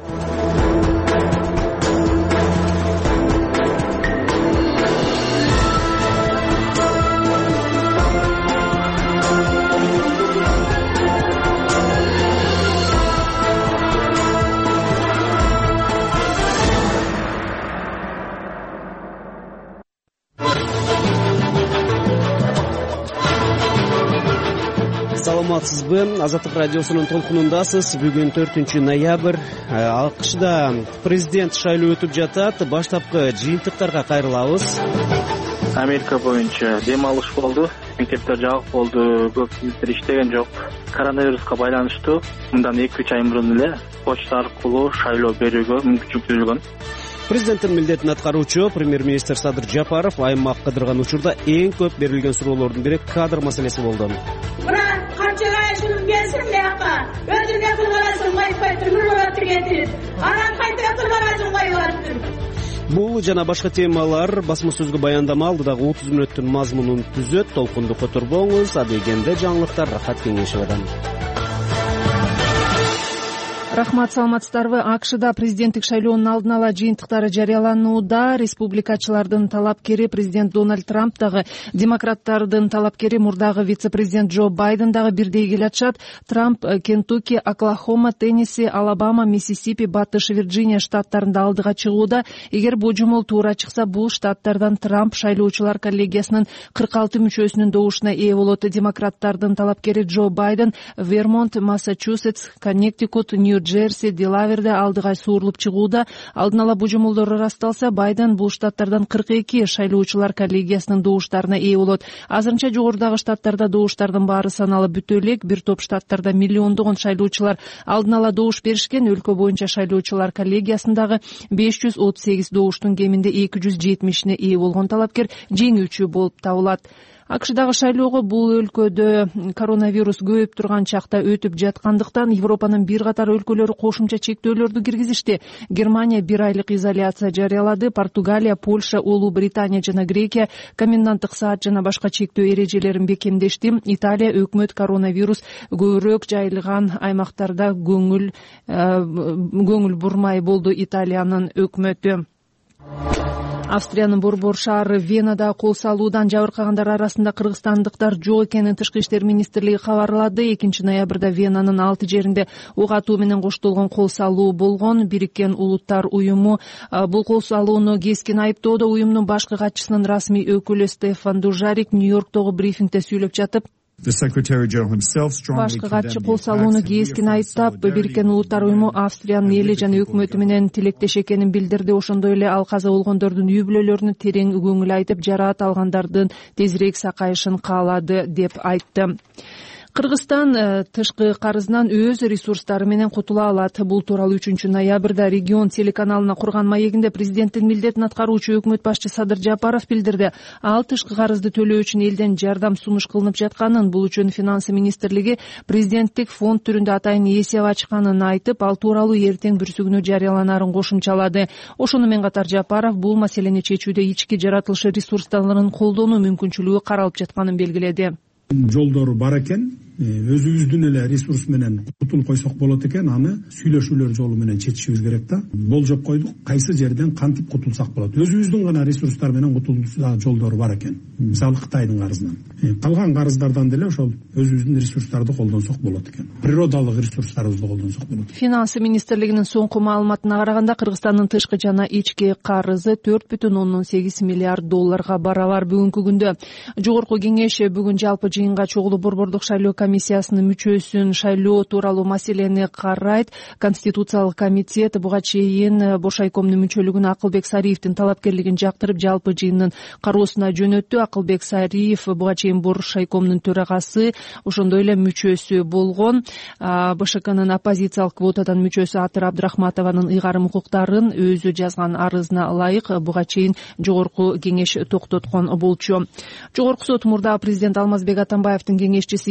Саламатсызбы? Азаттык радиосунун толкунундасыз. Бүгүн 4-ноябрь. АКШда президент шайлоо өтүп жатат. Баштапкы жыйынтыктарга кайрылабыз. Америка боюнча дем алыш болду. Мектептер жабык болду. Көпчүлүктөр иштеген жок. Коронавируска байланыштуу мындан 2-3 ай мурун эле почта аркылуу шайлоо берүүгө мүмкүнчүлүк түзүлгөн. Президенттин милдетин аткаруучу премьер-министр Садыр Жапаров аймак кыдырган учурда эң көп берилген суроолордун бири кадр маселеси болду. Канчага ашынып келсин бияка өзүңө кылгаласың кайтпай түрмүр болот дегендир. Анан кайта кылгаласың койготтур. Бул жана башка темалар басма сөзгө баяндама алдыдагы 30 мүнөттүн мазмунун түзөт. Толкунду которбоңуз. Адегенде жаңылыктар Рахат Кеңешевадан. Рахмат, саламатсыздарбы? АКШда президенттик шайлоонун алдын ала жыйынтыктары жарыяланууда. Республикачылардын талапкери президент Дональд Трамп дагы, демократтардын талапкери мурдагы вице-президент Джо Байден дагы бирдей келатышат. Трамп Кентукки, Оклахома, Теннесси, Алабама, Миссисипи, Батыш Вирджиния штаттарында алдыга чыгууда. Эгер божомол туура чыкса, бул штаттардан Трамп шайлоочулар коллегиясынын 46 мүчөсүнүн добушуна ээ болот. Демократтардын талапкери Джо Байден Вермонт, Массачусетс, Коннектикут, Нью-Джерси, Делаверде алдыга суурулуп чыгууда. Алдын ала божомолдор ырасталса, Байден бул штаттардан 42 шайлоочулар коллегиясынын добуштарына ээ болот. Азырынча жогорудагы штаттарда добуштардын баары саналып бүтө элек. Бир топ штаттарда миллиондогон шайлоочулар алдын ала добуш беришкен. Өлкө боюнча шайлоочулар коллегиясындагы 538 добуштун кеминде 270-ине ээ болгон талапкер жеңүүчү болуп табылат. АКШдагы шайлоого бул өлкөдө коронавирус көбөйүп турган чакта өтүп жаткандыктан Европанын бир катар өлкөлөрү кошумча чектөөлөрдү киргизишти. Германия 1 айлык изоляция жарыялады. Португалия, Польша, Улуу Британия жана Грекия коменданттык саат жана башка чектөө эрежелерин бекемдешти. Италия өкмөт коронавирус көбүрөөк жайылган аймактарда көңүл бурмай болду. Италиянын өкмөтү Австриянын борбор шаары Венада кол салуудан жабыркагандар арасында кыргызстандыктар жок экенин Тышкы иштер министрлиги кабарлады. 2-ноябрда Венанын 6 жеринде ок атуу менен коштолгон кол салуу болгон. Бириккен Улуттар уюму бул кол салууну кескин айыптоодо. Уюмдун башкы катчысынын расмий өкүлү Стефан Дужарик Нью-Йорктогу брифингде сүйлөп жатып, башкы катчы кол салууну кескин айыптап, Бириккен Улуттар уюму Австриянын эли жана өкмөтү менен тилектеш экенин билдирди. Ошондой эле ал каза болгондордун үй бүлөлөрүнө терең көңүл айтып, жараат алгандардын тезирээк сакайышын каалады деп айтты. Кыргызстан тышкы карызынан өз ресурстары менен кутула алат. Бул тууралуу 3-ноябрда регион телеканалына курган маегинде президенттин милдетин аткаруучу өкмөт башчы Садыр Жапаров билдирди. Ал тышкы карызды төлөө үчүн элден жардам сунуш кылынып жатканын, бул үчүн финансы министрлиги президенттик фонд түрүндө атайын эсеп ачканын айтып, ал тууралуу эртең бүрсүгүнө жарыяланарын кошумчалады. Ошону менен катар Жапаров бул маселени чечүүдө ички жаратылыш ресурстарын колдонуу мүмкүнчүлүгү каралып жатканын белгиледи. Жолдору бар экен, өзүбүздүн эле ресурс менен кутулуп койсок болот экен, аны сүйлөшүүлөр жолу менен чечишибиз керек да. Болжоп койдук, кайсы жерден кантип кутулсак болот. Өзүбүздүн гана ресурстар менен кутулуу жолдору бар экен. Мисалы Кытайдын карызынан. Калган карыздардан деле ошол өзүбүздүн ресурстарды колдонсок болот экен. Природалык ресурстарыбызды колдонсок болот. Финансы министрлигинин соңку маалыматына караганда Кыргызстандын тышкы жана ички карызы 4,8 миллиард долларга барабар. Бүгүнкү күндө жогорку кеңеш бүгүн жалпы жыйынга чогулуп борбордук шайлоо комиссиясынын мүчөсүн шайлоо тууралуу маселени карайт. Конституциялык комитет буга чейин Бошайкомдун мүчөлүгүн Акылбек Сариевдин талапкерлигин жактырып жалпы жыйындын кароосуна жөнөттү. Акылбек Сариев буга чейин Бошайкомдун төрагасы, ошондой эле мүчөсү болгон. БШКнын оппозициялык квотадан мүчөсү Атыр Абдрахматованын ыйгарым укуктарын өзү жазган арызына ылайык буга чейин жогорку кеңеш токтоткон болчу. Жогорку сот мурда президент Алмазбек Атамбаевдин кеңешчиси Икрам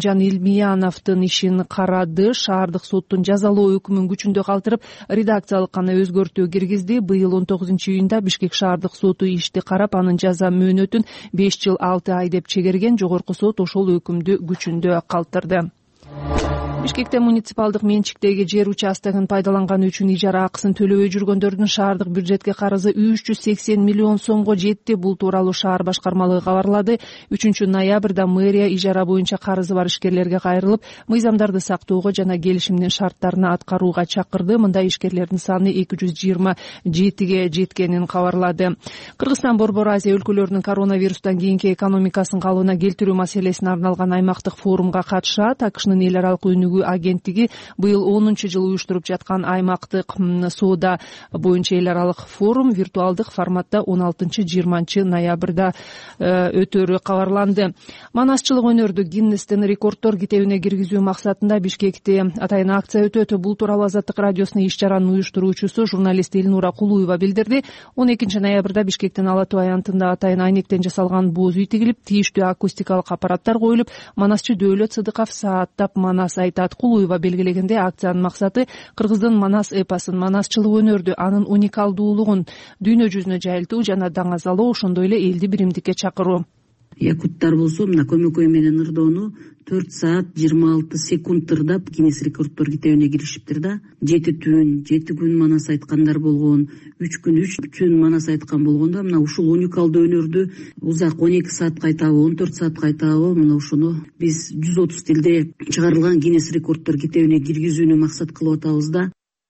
Элимжан Илмияновдун ишин карады. Шаардык соттун жазалоо өкүмүн күчүндө калтырып, редакциялык гана өзгөртүү киргизди. Быйыл 19-июнда Бишкек шаардык соту ишти карап, анын жаза мөөнөтүн 5 жыл 6 ай деп чегерген. Жогорку сот ошол өкүмдү күчүндө калтырды. Бишкекте муниципалдык менчиктеги жер участогун пайдаланганы үчүн ижара акысын төлөбөй жүргөндөрдүн шаардык бюджетке карызы 380 миллион сомго жетти. Бул тууралуу шаар башкармалыгы кабарлады. 3-ноябрда мэрия ижара боюнча карызы бар ишкерлерге кайрылып, мыйзамдарды сактоого жана келишимдин шарттарын аткарууга чакырды. Мындай ишкерлердин саны 227ге жеткенин кабарлады. Кыргызстан Борбор Азия өлкөлөрүнүн коронавирустан кийинки экономикасын калыбына келтирүү маселесине арналган аймактык форумга катышат. АКШнын эл аралык өнүгүү агенттиги быйыл 10-жыл уюштуруп жаткан аймактык соода боюнча эл аралык форум виртуалдык форматта 16-20 ноябрда өтөрү кабарланды. Манасчылык өнөрдү Гиннестин рекорддор китебине киргизүү максатында Бишкекте атайын акция өтөт. Бул тууралуу Азаттык радиосунун иш чаранын уюштуруучусу журналист Элнура Кулуева билдирди. 12 ноябрда Бишкектин Ала Тоо аянтында атайын айнектен жасалган боз үй тигилип, тийиштүү акустикалык аппараттар коюлуп, манасчы Дөөлөт Сыдыков сааттап манас айтат. Кулуева белгилегенде, акциянын максаты кыргыздын манас эпосун, манасчылык өнөрдү, анын уникалдуулугун дүйнө жүзүнө жайылтуу жана даңазалоо, ошондой эле элди биримдикке чакыруу. Якуттар болсо мына көмөкөй менен ырдоону 4 саат 26 секунд ырдап Гиннес рекорддор китебине киришиптир да. 7 күн манас айткандар болгон, 3 күн манас айткан болгондо мына ушул уникалдуу өнөрдү узак 12 саатка айтабы, 14 саатка айтабы, мына ушуну биз 130 тилде чыгарылган Гиннес рекорддор китебине киргизүүнү максат кылып атабыз да.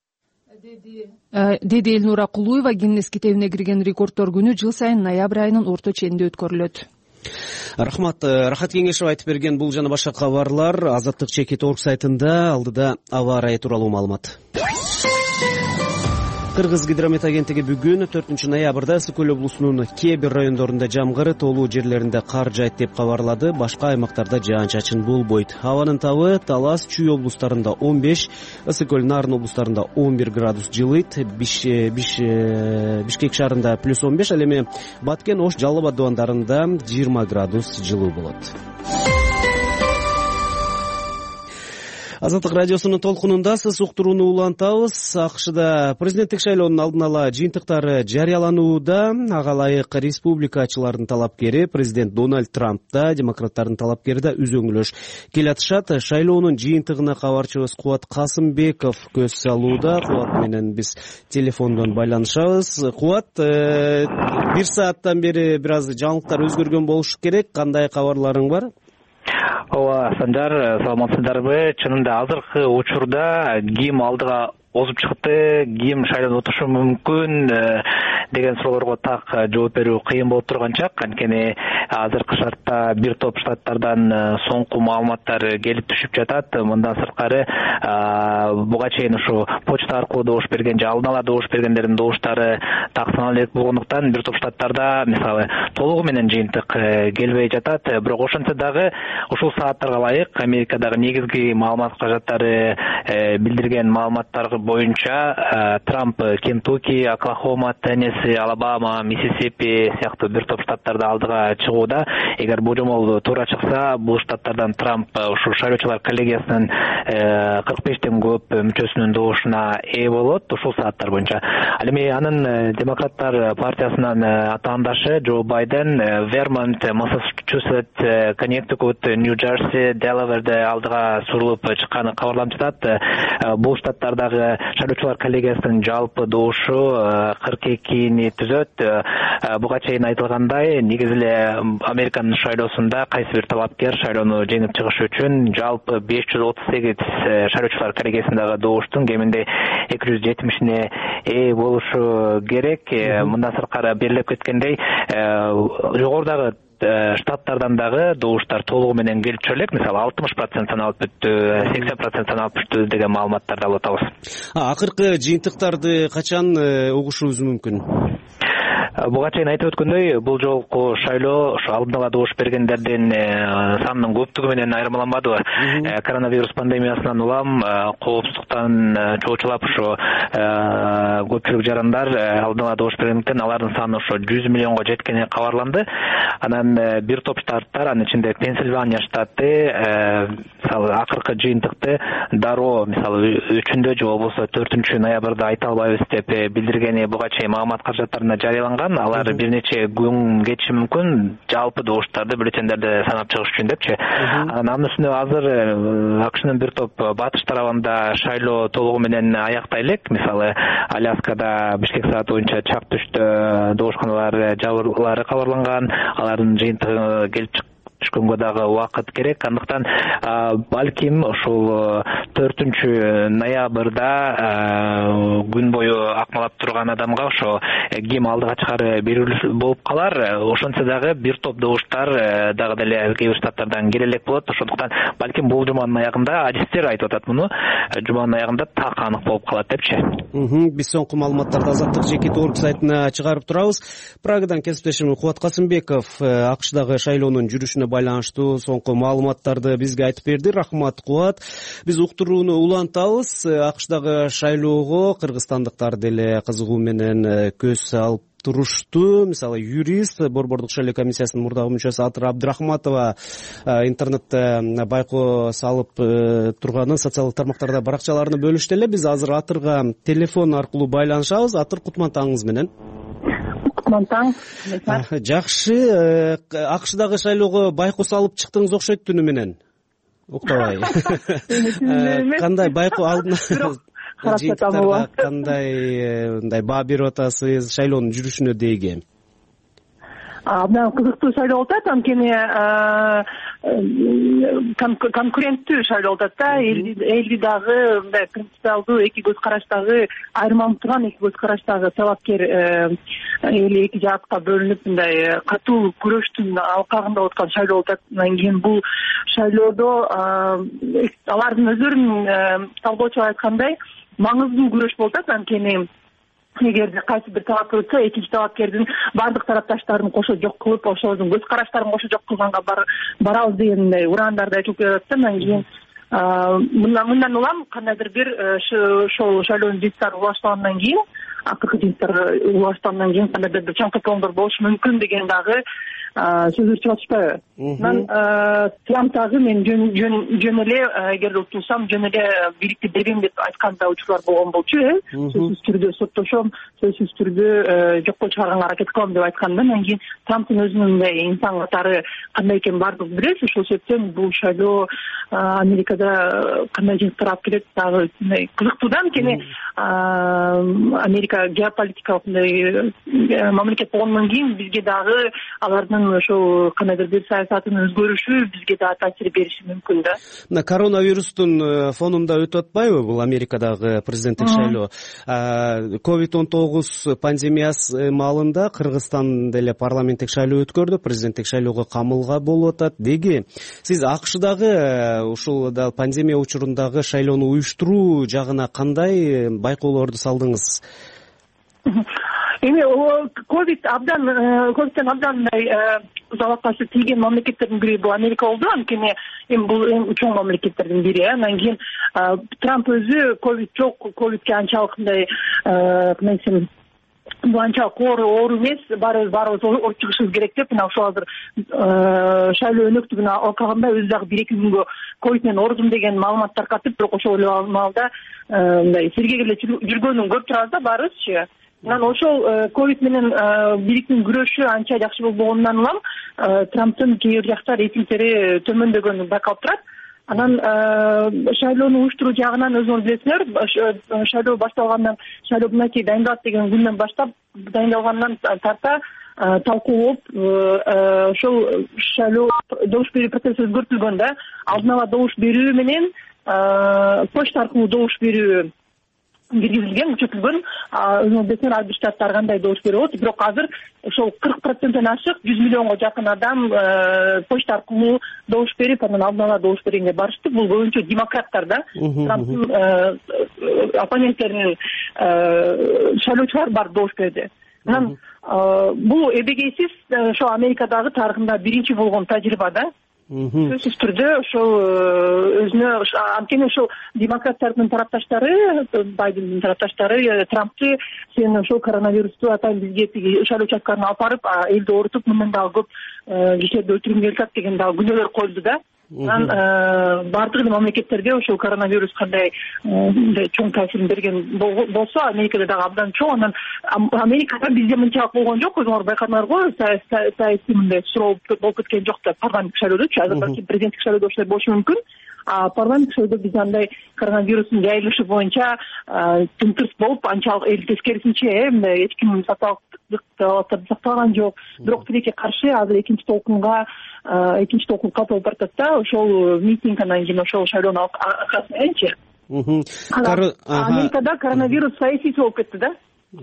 Деди Элнура Кулуева. Гиннес китебине кирген рекорддор күнү жыл сайын ноябрь айынын орто ченинде өткөрүлөт. Рахмат. Рахат Кеңешев айтып берген бул жана башка кабарлар Азаттык Чекит.org сайтында. Алдыда аба ырайы тууралуу маалымат. Кыргыз гидромет агенттиги бүгүн 4 ноябрда Ысык Көл облусунун кээ бир райондорунда жамгыр, тоолуу жерлеринде кар жаайт деп кабарлады. Башка аймактарда жаан-чачын болбойт. Абанын табы Талас, Чүй облустарында 15, Ысык Көл, Нарын облустарында 11 градус жылыйт. Бишкек шаарында +15, ал эми Баткен, Ош, Жалал Абад дубандарында 20 градус жылуу болот. Азаттык радиосунун толкунунда сиз уктурууну улантабыз. АКШда президенттик шайлоонун алдын ала жыйынтыктары жарыяланууда. Ага ылайык республикачылардын талапкери президент Дональд Трамп да, демократтардын талапкери да үзөңүлөш келатышат. Шайлоонун жыйынтыгына кабарчыбыз Кубат Касымбеков көз салууда. Кубат менен биз телефондон байланышабыз. Кубат, 1 сааттан бери бир аз жаңылыктар өзгөргөн болушу керек. Кандай кабарларың бар? Ооба, Санжар, саламатсыздарбы? Чынында азыркы учурда ким алдыга озуп чыкты, ким шайланып отурушу мүмкүн деген суроолорго так жооп берүү кыйын болуп турган чак. Анткени азыркы шартта бир топ штаттардан соңку маалыматтар келип түшүп жатат. Мындан сырткары буга чейин ушу почта аркылуу добуш берген же алдын ала добуш бергендердин добуштары таксына элек болгондуктан бир топ штаттарда мисалы толугу менен жыйынтык келбей жатат. Бирок ошентсе дагы ушул сааттарга ылайык Америкадагы негизги маалымат каражаттары билдирген маалыматтар боюнча Трамп Кентукки, Оклахома, Теннесси, Алабама, Миссисипи сыяктуу бир топ штаттарда алдыга чыгууда. Эгер божомол туура чыкса, бул штаттардан Трамп ушул шайлоочулар коллегиясынын 45тен көп мүчөсүнүн добушуна ээ болот ушул сааттар боюнча. Ал эми анын демократтар партиясынын атаандашы Джо Байден Вермонт, Массачусетс, Коннектикут, Нью-Джерси, Делаверде алдыга сурулуп чыкканы кабарланып жатат. Бул штаттардагы шайлоочулар коллегиясынын жалпы добушу 42-ни түзөт. Буга чейин айтылгандай, негизи эле Американын шайлоосунда кайсы бир талапкер шайлоону жеңип чыгыш үчүн жалпы 538 шайлоочулар коллегиясындагы добуштун кеминде 270-ине ээ болушу керек. Мындан сырткары берилип кеткендей, жогорудагы штаттардан дагы добуштар толугу менен келип түшө элек. Мисалы 60% саналып бүттү, 80% саналып бүттү деген маалыматтарды алып атабыз. Акыркы жыйынтыктарды качан угушубуз мүмкүн? Буга чейин айтып өткөндөй, бул жолку шайлоо ошо алдын ала добуш бергендердин санынын көптүгү менен айырмаланбадыбы. Коронавирус пандемиясынан улам коопсуздуктан чоочулап ошо көпчүлүк жарандар алдын ала добуш бергендиктен алардын саны ошо 100 миллионго жеткени кабарланды. Анан бир топ штаттар, анын ичинде Пенсильвания штаты мисалы акыркы жыйынтыкты дароо мисалы 3-же же болбосо 4-ноябрда айта албайбыз деп билдиргени буга чейин маалымат каражаттарында жарыяланган. Алар бир нече күн кетиши мүмкүн жалпы добуштарды бюллетендерди санап чыгыш үчүн депчи. Анын үстүнө азыр АКШнын бир топ батыш тарабында шайлоо толугу менен аяктай элек. Мисалы Аляскада Бишкек сааты боюнча чак түштө добушканалар жабылаары кабарланган. Алардын жыйынтыгы келип түшкөнгө дагы убакыт керек. Андыктан балким ошол 4-ноябрда күн бою акмалап турган адамга ошо ким алдыга чыгары белгилүү болуп калар. Ошентсе дагы бир топ добуштар дагы деле кээ бир штаттардан келе элек болот. Ошондуктан балким бул жуманын аягында, адистер айтып атат муну, жуманын аягында так анык болуп калат депчи. Биз соңку маалыматтарды Азаттык жеке орг сайтына чыгарып турабыз. Прагадан кесиптешим Кубат Касымбеков АКШдагы шайлоонун жүрүшүнө байланыштуу соңку маалыматтарды бизге айтып берди. Рахмат, Кубат. Биз уктурууну улантабыз. АКШдагы шайлоого кыргызстандыктар деле кызыгуу менен көз алып турушту. Мисалы юрист, Борбордук шайлоо комиссиясынын мурдагы мүчөсү Атыр Абдрахматова интернетте байкоо салып турганын социалдык тармактарда баракчаларына бөлүштү эле. Биз азыр Атырга телефон аркылуу байланышабыз. Атыр, кутман таңыңыз менен. Жакшы, АКШдагы шайлоого байкоо салып чыктыңыз окшойт түнү менен. Уктабай. Кандай байкоо алдына жыйынтыктарга кандай мындай баа берип атасыз шайлоонун жүрүшүнө деги? Абдан кызыктуу шайлоо болуп атат, анткени конкуренттүү шайлоо болуп атат да. Элди дагы мындай принципиалдуу эки көз караштагы айырмаланып турган эки көз караштагы талапкер эли эки жаатка бөлүнүп мындай катуу күрөштүн алкагында болуп аткан шайлоо болуп атат. Андан кийин бул шайлоодо алардын өздөрүнүн талкуучулар айткандай маңыздуу күрөш болуп атат. Анткени эгерде кайсы бир талапкер өтсө, экинчи талапкердин баардык тарапташтарын кошо жок кылып, ошолордун көз караштарын кошо жок кылганга барабыз дегендей ураандар айтылып келип атат. Андан кийин мындан улам кандайдыр бир ошол шайлоонун жыйынтыктары улаштыргандан кийин, акыркы жыйынтыктар улаштыргандан кийин кандайдыр бир чоң топоңдор болушу мүмкүн деген дагы сөздөр чыгып атышпайбы? Анан Трамп дагы мен жөн эле эгерде утулсам жөн эле бийликти берем деп айткан да учурлар болгон болчу, сөзсүз түрдө соттошом, сөзсүз түрдө жокко чыгарганга аракет кылам деп айткан да. Андан кийин Трамптын өзүнүн мындай инсан катары кандай экенин баардыгыбыз билебиз. Ошол себептен бул шайлоо Америкада кандай жыйынтыктар алып келет дагы мындай кызыктуу да. Анткени Америка геополитикалык мындай мамлекет болгондон кийин бизге дагы алардын ошол кандайдыр бир саясатынын өзгөрүшү бизге да таасир бериши мүмкүн да. Мына коронавирустун фонунда өтүп атпайбы бул Америкадагы президенттик шайлоо? COVID-19 пандемиясы маалында Кыргызстан деле парламенттик шайлоо өткөрдү, президенттик шайлоого камылга болуп атат. Деги сиз АКШдагы ушул пандемия учурундагы шайлоону уюштуруу жагына кандай байкоолорду салдыңыз? Эми ковидтен абдан мындай залапасы тийген мамлекеттердин бири бул Америка болду. Анткени эми бул эң чоң мамлекеттердин бири. Андан кийин Трамп өзү ковид жок, ковидке анчалык мындай бул анчалык оору эмес, баарыбыз ооруп чыгышыбыз керек деп мына ошол азыр шайлоо өнөктүгүн алкаганда өзү дагы 1-2 күнгө ковид менен оорудум деген маалымат таркатып, бирок ошол эле маалда мындай сергек эле жүргөнүн көрүп турабыз да баарыбызчы. Анан ошол ковид менен бийликтин күрөшү анча жакшы болбогондон улам Трамптын кээ бир жакта рейтингтери төмөндөгөнү байкалып турат. Анан шайлоону уюштуруу жагынан өзүңүз билесиңер, шайлоо башталгандан, шайлоо мынакей дайындалат деген күндөн баштап дайындалгандан тарта талкуу болуп, ошол шайлоо добуш берүү процесси өзгөртүлгөн да. Алдын ала добуш берүү менен почта аркылуу добуш берүү киргизилген, күчөтүлгөн. Өзүңүз билесиңер, ар бир штаттар кандай добуш берип болот. Бирок азыр ошол 40%-тен ашык 100 миллионго жакын адам почта аркылуу добуш берип, анан алдын ала добуш бергенге барышты. Бул көбүнчө демократтар да. Трамптын оппоненттеринин шайлоочулар бар добуш берди. анан бул эбегейсиз ошо Америкадагы тарыхында биринчи болгон тажрыйба да. Сөзсүз түрдө ошол өзүнө анткени ошол демократтардын тарапташтары, Байдендин тарапташтары Трампты сен ошол коронавирусту атайын бизге тиги шайлоо участкаларына алып барып элди оорутуп мындан дагы көп кишилерди өлтүргүң келип атат деген дагы күнөөлөр коюлду да. Анан баардык мамлекеттерге ошол коронавирус кандай мындай чоң таасирин берген болсо Америкада дагы абдан чоң. Анан Америкада бизде мынчалык болгон жок, өзүңөр байкадыңарго, саясий мындай суроо болуп кеткен жок да парламенттик шайлоодочу. Азыр балки президенттик шайлоодо ошондой болушу мүмкүн. А парламенттик шайлоодо биз андай коронавирустун жайылышы боюнча тынтырс болуп анчалык эл тескерисинче мындай эч ким талаптарды сактаган жок. Бирок тилекке каршы азыр экинчи толкун катуу болуп атат да. Ошол митинг анан кийин ошол шайлоонун аркасынанчы. Америкада коронавирус саясий болуп кетти да.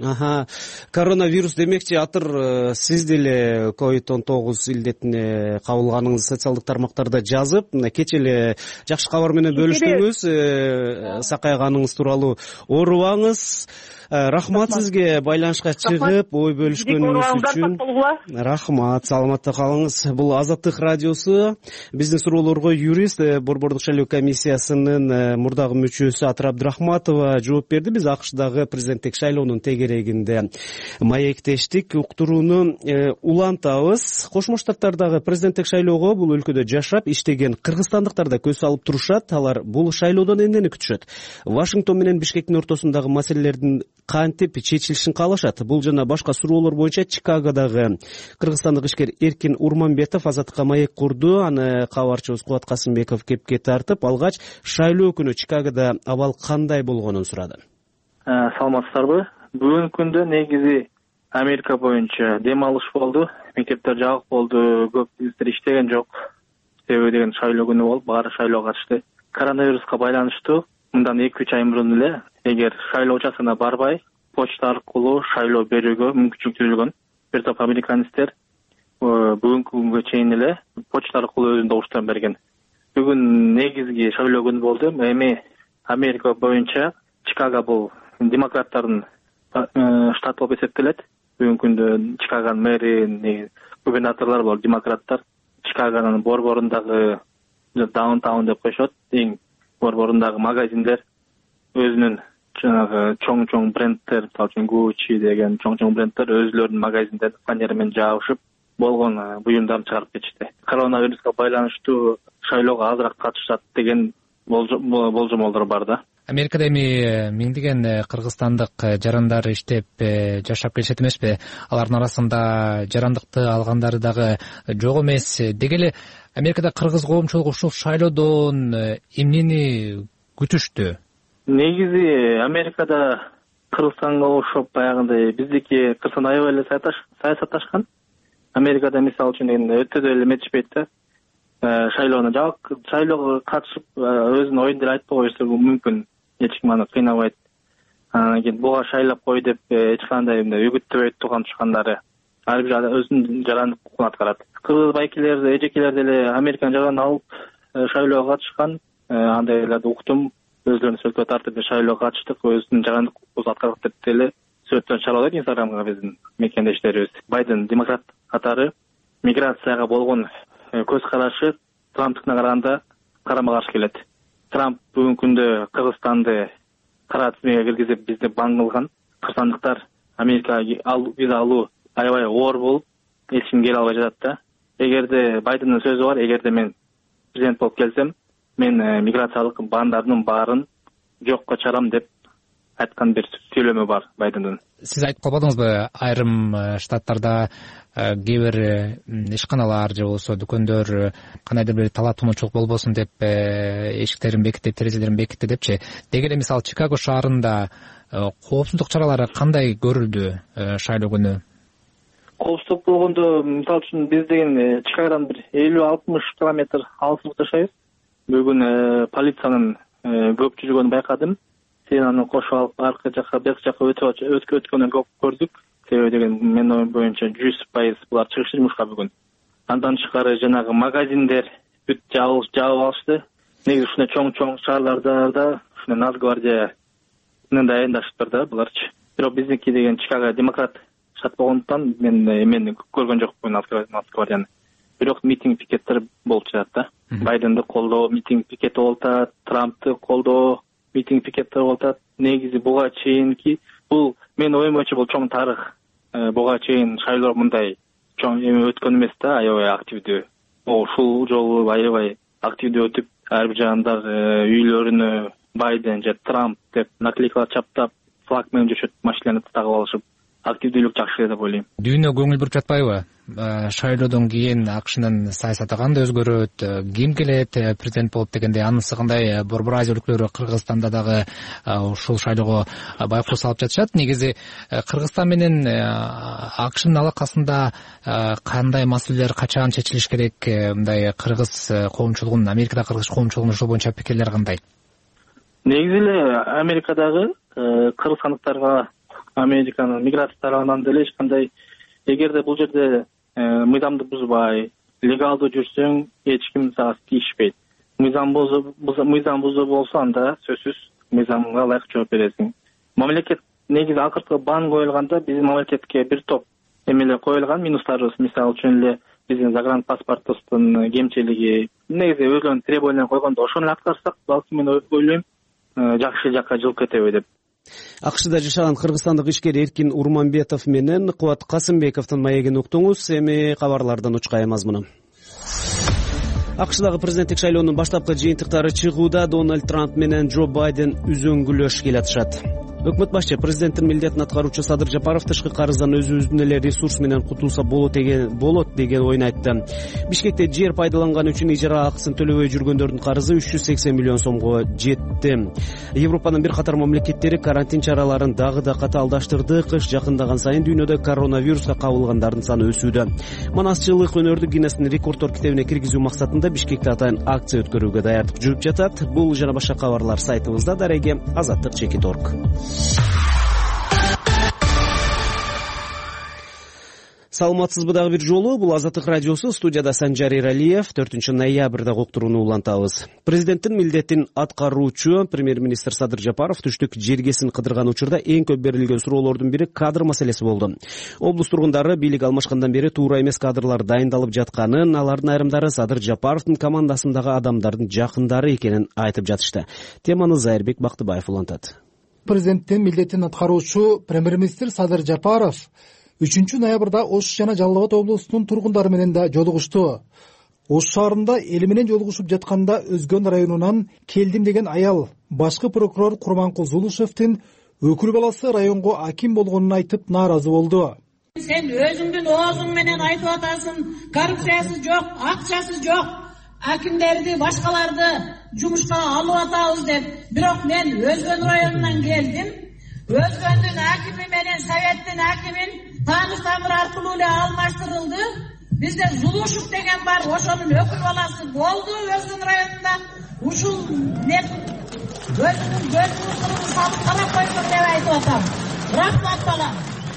Коронавирус демекчи атыр сиз деле COVID-19 илдетине кабылганыңыз социалдык тармактарда жазып, кечээ эле жакшы кабар менен бөлүштүңүз, сакайганыңыз тууралуу. Оорубаңыз. Рахмат сизге байланышка чыгып, ой бөлүшкөнүңүз үчүн. Рахмат, саламатта калыңыз. Бул Азаттык радиосу. Биздин суроолорго юрист, Борбордук шайлоо комиссиясынын мурдагы мүчөсү Атыр Абдрахматова жооп берди. Биз АКШдагы президенттик шайлоонун тегерегинде маектештик. Уктурууну улантабыз. Кошмо Штаттардагы президенттик шайлоого бул өлкөдө жашап, иштеген кыргызстандыктар да көз салып турушат. Алар бул шайлоодон эмнени күтүшөт? Вашингтон менен Бишкектин ортосундагы маселелердин кантип чечилишин каалашат? Бул жана башка суроолор боюнча Чикагодагы кыргызстандык ишкер Эркин Урманбетов Азаттыкка маек курду. Аны кабарчыбыз Кубат Касымбеков кепке тартып, алгач шайлоо күнү Чикагодо абал кандай болгонун сурады. Саламатсыздарбы? Бүгүнкү күндө негизи Америка боюнча дем алыш болду. Мектептер жабык болду, көп бизнестер иштеген жок. Себеби деген шайлоо күнү болуп, баары шайлоого катышты. Коронавируска байланыштуу мындан 2-3 ай мурун эле эгер шайлоо участкасына барбай, почта аркылуу шайлоо берүүгө мүмкүнчүлүк түзүлгөн. Бир топ американецтер бүгүнкү күнгө чейин эле почта аркылуу өзүнүн добуштарын берген. Бүгүн негизги шайлоо күнү болду. Эми Америка боюнча Чикаго бул демократтардын штат болуп эсептелет. Бүгүнкү күндө Чикагонун мэри, губернаторлор бол демократтар. Чикагонун борборундагы даунтаун деп коюшат, эң борборундагы магазиндер өзүнүн жанагы чоң брендтер, мисалы үчүн Gucci деген чоң брендтер өзүлөрүнүн магазиндерин фанера менен жабышып болгон буюмдарын чыгарып кетишти. Коронавируска байланыштуу шайлоого азыраак катышат деген болжомолдор бар да. Америкада эми миңдеген кыргызстандык жарандар иштеп жашап келишет эмеспи? Алардын арасында жарандыкты алгандары дагы жок эмес. Деги эле Америкада кыргыз коомчулугу ушул шайлоодон эмнени күтүштү? Негизи Америкада Кыргызстанга окшоп баягындай биздики Кыргызстан аябай эле саясатташкан. Америкада мисалы үчүн өтө да эле эметишпейт да. Шайлоого катышып өзүнүн оюндарын айтпай койсо мүмкүн, эч ким аны кыйнабайт. Анан кийин буга шайлап кой деп эч кандай үгүттөбөйт тууган-тушкандары. Ар бир өзүнүн жарандык укугун аткарат. Кыргыз байкелер, эжекелер деле Американын жаранын алып шайлоого катышкан. Андай эле уктум. Өзлөрүнүн сөзгө тартып шайлоого катыштык, өзүнүн жарандык укугун аткардык деп деле сөзтөн чыгарылат Инстаграмга биздин мекендештерибиз. Байден демократ катары миграцияга болгон көз карашы Трамптыкына караганда карама-каршы келет. Трамп бүгүнкү күндө Кыргызстанды кара тизмеге киргизип бизди бан кылган. Кыргызстандыктар Америкага виза алуу аябай оор болуп, эч ким келе албай жатат да. Эгерде Байдендин сөзү бар, эгерде мен президент болуп келсем, мен миграциялык бандардын баарын жокко чыгарам деп айткан бир сүйлөмү бар Байдендин. Сиз айтып калбадыңызбы, айрым штаттарда кээ бир ишканалар же болбосо дүкөндөр кандайдыр бир талап-тунуучулук болбосун деп эшиктерин бекитип, терезелерин бекитти депчи. Деги эле мисалы Чикаго шаарында коопсуздук чаралары кандай көрүлдү шайлоо күнү? Коопсуздук болгондо мисалы үчүн биз деген Чикагодон бир 50-60 километр алыстыкта жашайбыз. Бүгүн полициянын көп жүргөнүн байкадым. Сен аны кошуп алып аркы жакка, бер жакка өткөнүн көп көрдүк. Себеби деген менин оюм боюнча 100% булар чыгышы жумушка бүгүн. Андан тышкары жанагы магазиндер бүт жабып алышты. Негизи ушундай чоң шаарларда да ушундай Нацгвардия дайындашыптыр да буларчы. Бирок биздики деген Чикаго демократ болгондуктан мен эмени көргөн жокмун Москвадан. Бирок митинг пикеттер болуп жатат да. Байденди колдоо митинг пикети болуп атат, Трампты колдоо митинг пикеттер болуп атат. Негизи буга чейинки бул менин оюм боюнча бул чоң тарых. Буга чейин шайлоо мындай чоң эме өткөн эмес да, аябай активдүү. Ушул жолу аябай активдүү өтүп, ар бир жагында үйлөрүнө Байден же Трамп деп наклейкалар чаптап, флаг менен жүрүшөт, машиналарды тагып алышып, активдүүлүк жакшы деп ойлойм. Дүйнө көңүл буруп жатпайбы? Шайлоодон кийин АКШнын саясаты кандай өзгөрөт, ким келет президент болуп дегенде, анысы кандай? Борбор Азия өлкөлөрү Кыргызстанда дагы ушул шайлоого байкоо салып жатышат. Негизи Кыргызстан менен АКШнын алакасында кандай маселелер качан чечилиш керек? Мындай кыргыз коомчулугунун, Америкада кыргыз коомчулугунун ушул боюнча пикирлери кандай? Негизи эле Америкадагы кыргызстандыктарга Американын миграция тарабынан деле эч кандай, эгерде бул жерде мыйзамды бузбай, легалдуу жүрсөң, эч ким сага тийишпейт. Мыйзам бузуу болсо, анда сөзсүз мыйзамга ылайык жооп бересиң. Мамлекет негизи акыркы бан коюлганда биздин мамлекетке бир топ эмелер коюлган, минустарыбыз, мисалы үчүн эле биздин загранпаспортубуздун кемчилиги, негизи өзүнүн требованияларын койгондо ошону аткарсак, балким мен ойлойм, жакшы жакка жылып кетеби деп. АКШда жашаган кыргызстандык ишкер Эркин Урманбетов менен Кубат Касымбековдун маегин уктуңуз. Эми кабарлардан учкай мазмуну. АКШдагы президенттик шайлоонун баштапкы жыйынтыктары чыгууда Дональд Трамп менен Джо Байден үзөңгүлөш келатышат. Өкмөт башчы президенттин милдетин аткаруучу Садыр Жапаров тышкы карыздан өзүбүздүн эле ресурс менен кутулса болот деген оюн айтты. Бишкекте жер пайдаланган үчүн ижара акысын төлөбөй жүргөндөрдүн карызы 380 миллион сомго жетти. Европанын бир катар мамлекеттери карантин чараларын дагы да катаалдаштырды. Кыш жакындаган сайын дүйнөдө коронавируска кабылгандардын саны өсүүдө. Манасчылык өнөрдү Гиннестин рекорддор китебине киргизүү максатында Бишкекте атайын акция өткөрүүгө даярдык жүрүп жатат. Бул жана башка кабарлар сайтыбызда. Дареге Азаттык.org. Саламатсызбы дагы бир жолу, бул Азаттык радиосу, студияда Санжар Эралиев. 4-ноябрда уктурууну улантабыз. Президенттин милдетин аткаруучу премьер-министр Садыр Жапаров түштүк жергесин кыдырган учурда эң көп берилген суроолордун бири кадр маселеси болду. Облус тургундары бийлик алмашкандан бери туура эмес кадрлар дайындалып жатканын, алардын айрымдары Садыр Жапаровдун командасындагы адамдардын жакындары экенин айтып жатышты. Теманы Зайырбек Бактыбаев улантат. Президенттин милдетин аткаруучу премьер-министр Садыр Жапаров 3-ноябрда Ош жана Жалал Абад облусунун тургундары менен да жолугушту. Ош шаарында эл менен жолугушуп жатканда Өзгөн районунан келдим деген аял башкы прокурор Курманкул Зулушевдин өкүл баласы районго аким болгонун айтып нааразы болду. Сен өзүңдүн оозуң менен айтып атасың, коррупциясыз жок, акчасыз жок, акимдерди, башкаларды жумушка алып атабыз деп. Бирок мен Өзгөн районунан келдим. Өзгөндүн акими менен советтин акимин тааныш тамыр аркылуу эле алмаштырылды. Бизде Зулушев деген бар, ошонун өкүл баласы болду Өзгөн районунда. Ушул мен өзүнүн көзүн салып карап койдум деп айтып атам. Рахмат балам.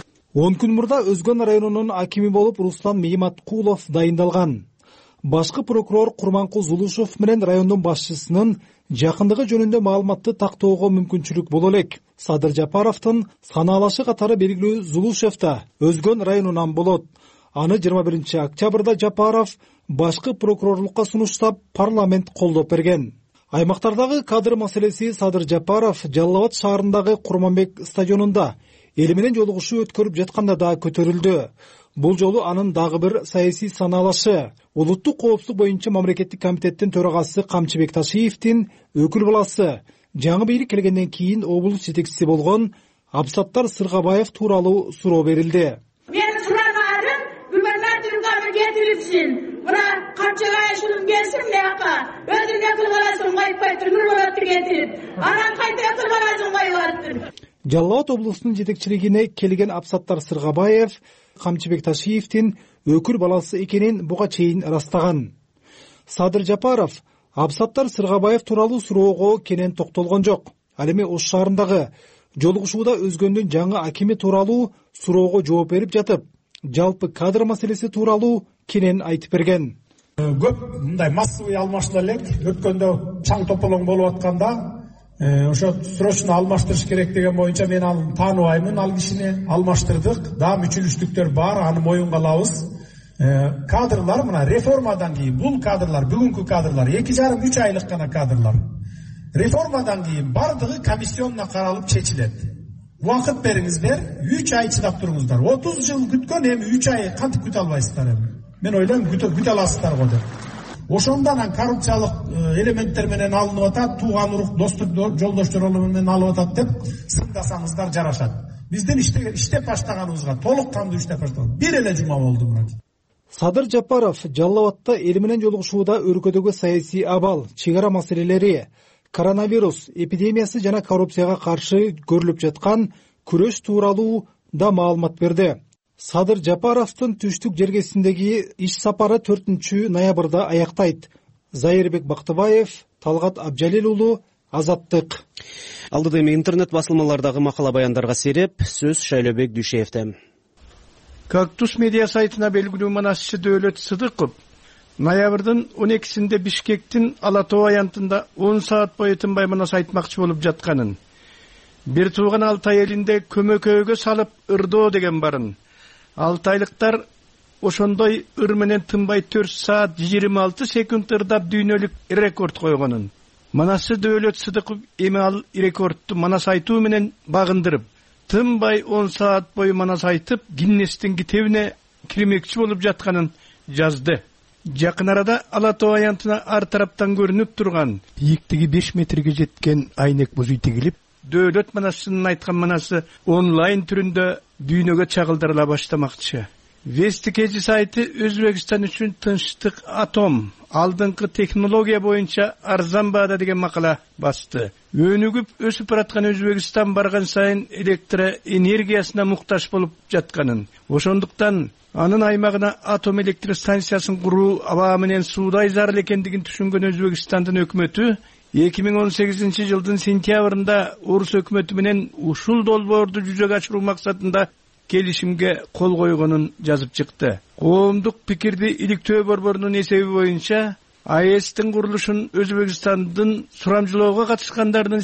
10 күн мурда Өзгөн районунун акими болуп Руслан Мейматкулов дайындалган. Башкы прокурор Курманкул Зулушев менен райондун башчысынын жакындыгы жөнүндө маалыматты тактоого мүмкүнчүлүк боло элек. Садыр Жапаровдун санаалашы катары белгилүү Зулушев да Өзгөн районунан болот. Аны 21-октябрда Жапаров башкы прокурорлукка сунуштап, парламент колдоп берген. Аймактардагы кадр маселеси Садыр Жапаров Жалал Абад шаарындагы Курманбек стадионунда эл менен жолугушуу өткөрүп жатканда да көтөрүлдү. Бул жолу анын дагы бир саясий санаалашы улуттук коопсуздук боюнча мамлекеттик комитеттин төрагасы Камчыбек Ташиевдин өкүл баласы жаңы бийлик келгенден кийин облус жетекчиси болгон Абсаттар Сыргабаев тууралуу суроо берилди. Мен сураганым губернаторга кетирипсин. Мына Камчыбаевдин келсин мияка. Өзүң өкүл баласын койпой тур, Нурболотду кетирип. Анан кайта өкүл баласын коюп атыптыр. Жалал Абад облусунун жетекчилигине келген Абсаттар Сыргабаев Камчыбек Ташиевдин өкүл баласы экенин буга чейин ырастаган. Садыр Жапаров Абсаттар Сыргабаев тууралуу суроого кенен токтолгон жок. Ал эми Ош шаарындагы жолугушууда Өзгөндүн жаңы акими тууралуу суроого жооп берип жатып, жалпы кадр маселеси тууралуу кенен айтып берген. Көп мындай массовый алмашуулар элек өткөндө чаң тополоң болуп атканда ошо срочно алмаштырыш керек деген боюнча мен аны тааныбаймын. Ал кишини алмаштырдык. Дагы мүчүлүштүктөр бар, аны моюнга алабыз. Кадрлар мына реформадан кийин бул кадрлар, бүгүнкү кадрлар 2,5-3 айлык гана кадрлар. Реформадан кийин бардыгы комиссионна каралып чечилет. Убакыт бериңиздер, 3 ай чыдап туруңуздар. 30 жыл күткөн эми 3 ай кантип күтө албайсыздар эми? Мен ойлойм күтө аласыздар го деп. Ошондон коррупциялык элементтер менен алынып атат, тууган урук, достук жолдоштор менен алып атат деп сындасаңыздар жарашат. Биздин иштеп баштаганыбызга толук кандуу иштеп баштаган. Бир эле жума болду мына. Садыр Жапаров Жалал Абадта эл менен жолугушууда өлкөдөгү саясий абал, чек ара маселелери, коронавирус эпидемиясы жана коррупцияга каршы көрүлүп жаткан күрөш тууралуу да маалымат берди. Садыр Жапаровдун түштүк жергесиндеги иш сапары 4 ноябрда аяктайт. Зайырбек Бактыбаев, Талгат Абжалил уулу, Азаттык. Алдыда эми интернет басылмалардагы макала баяндарга сереп, сөз Шайлообек Дүйшеевде. Кактус медиа сайтына белгилүү манасчы Дөөлөт Сыдыков ноябрдын 12-синде Бишкектин Ала Тоо аянтында 10 саат бою тынбай манас айтмакчы болуп жатканын, бир тууган Алтай элинде көмөкөөгө салып ырдоо деген барын, алтайлыктар ошондой ыр менен тынбай 4 саат 26 секунд ырдап дүйнөлүк рекорд койгонун. Манасчы Дөөлөт Сыдыков эми ал рекордту манас айтуу менен багындырып, тынбай 10 саат бою манас айтып, Гиннестин китебине кирмекчи болуп жатканын жазды. Жакын арада Ала Тоо аянтына ар тараптан көрүнүп турган ийиктиги 5 метрге жеткен айнек бузуй тигилип, Дөөлөт манасчынын айткан манасы онлайн түрүндө дүйнөгө чагылдырыла баштамакчы. Вести Кежи сайты Өзбекстан үчүн тынчтык атом, алдыңкы технология боюнча арзан баада деген макала басты. Өнүгүп өсүп бараткан Өзбекстан барган сайын электроэнергиясына муктаж болуп жатканын, ошондуктан анын аймагына атом электростанциясын куруу аба менен суудай зарыл экендигин түшүнгөн Өзбекстандын өкмөтү 2018 жылдын сентябрында орус өкмөтү менен ушул долбоорду жүзөгө ашыруу максатында келишимге кол койгонун жазып чыкты. Коомдук пикирди иликтөө борборунун эсеби боюнча АЭСтин курулушун Өзбекстандын сурамжылоого катышкандардын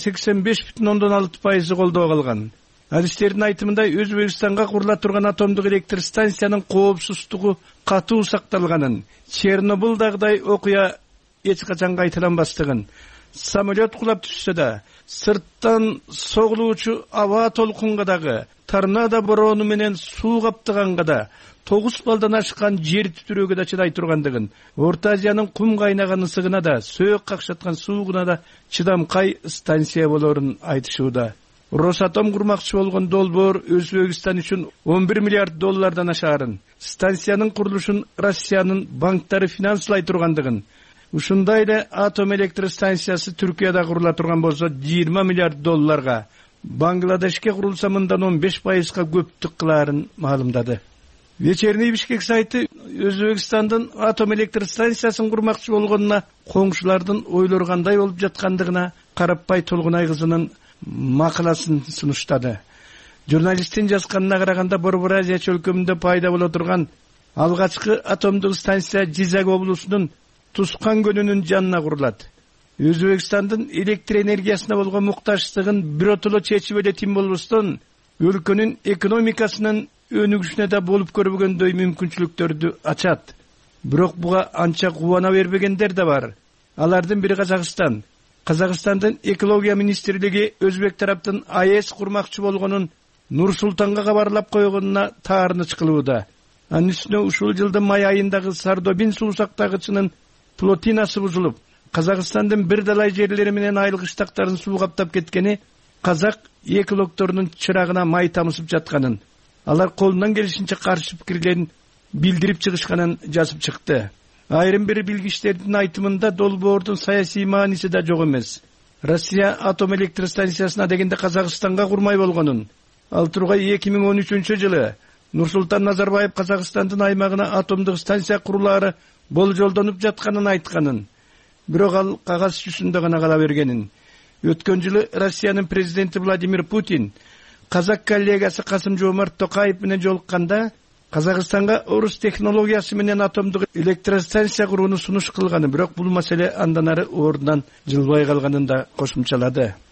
85,6% колдоо кылган. Адистердин айтымында Өзбекстанга курула турган атомдук электростанциянын коопсуздугу катуу сакталганын, Чернобылдагыдай окуя эч качан кайталанбастыгын, самолет кулап түшсө да сырттан соголуучу аба толкунга дагы, торнадо бороону менен суу каптыганга да, 9 балдан ашкан жер титирөөгө да чыдай тургандыгын, Орто Азиянын кум кайнаган ысыгына да, сөөк какшаткан суугуна да чыдамкай станция болорун айтышууда. Росатом курмакчы болгон долбоор Өзбекстан үчүн 11 миллиард доллардан ашаарын, станциянын курулушун Россиянын банктары финанслай тургандыгын, ушундай эле атом электростанциясы Түркияда курула турган болсо 20 миллиард долларга, Бангладешке курулса мындан 15%га көптүк кылаарын маалымдады. Вечерний Бишкек сайты Өзбекстандын атом электростанциясын курмакчы болгонуна коңшулардын ойлору кандай болуп жаткандыгына Карапбай Толгунай кызынын макаласын сунуштады. Журналисттин жазганына караганда Борбор Азия чөлкөмүндө пайда боло турган алгачкы атомдук станция Жизак облусунун Тускан көлүнүн жанына курулат. Өзбекстандын электр энергиясына болгон муктаждыгын биротоло чечип эле тим болбостон, өлкөнүн экономикасынын өнүгүшүнө да болуп көрбөгөндөй мүмкүнчүлүктөрдү ачат. Бирок буга анча кубана бербегендер да бар. Алардын бири Казакстан. Казакстандын экология министрлиги өзбек тараптын АЭС курмакчы болгонун Нур-Султанга кабарлап койгонуна таарыныч кылууда. Анын үстүнө ушул жылдын май айындагы Сардобин суу сактагычынын плотинасы бузулуп, Казакстандын бир далай жерлери менен айыл кыштактарын суу каптап кеткени казак экологторунун чырагына май тамызып жатканын, алар колунан келишинче каршы пикирлерин билдирип чыгышканын жазып чыкты. Айрым бир билгичтердин айтымында долбоордун саясий мааниси да жок эмес. Россия атом электростанциясына дегенде Казакстанга курмай болгонун, ал тургай 2013 жылы Нурсултан Назарбаев Казакстандын аймагына атомдук станция курулаары болжолдонуп жатканын айтканын, бирок ал кагаз жүзүндө гана кала бергенин. Өткөн жылы Россиянын президенти Владимир Путин казак коллегасы Касым-Жомарт Токаев менен жолукканда Казакстанга орус технологиясы менен атомдук электростанция курууну сунуш кылганы, бирок бул маселе андан ары ордунан жылбай калганын да кошумчалады.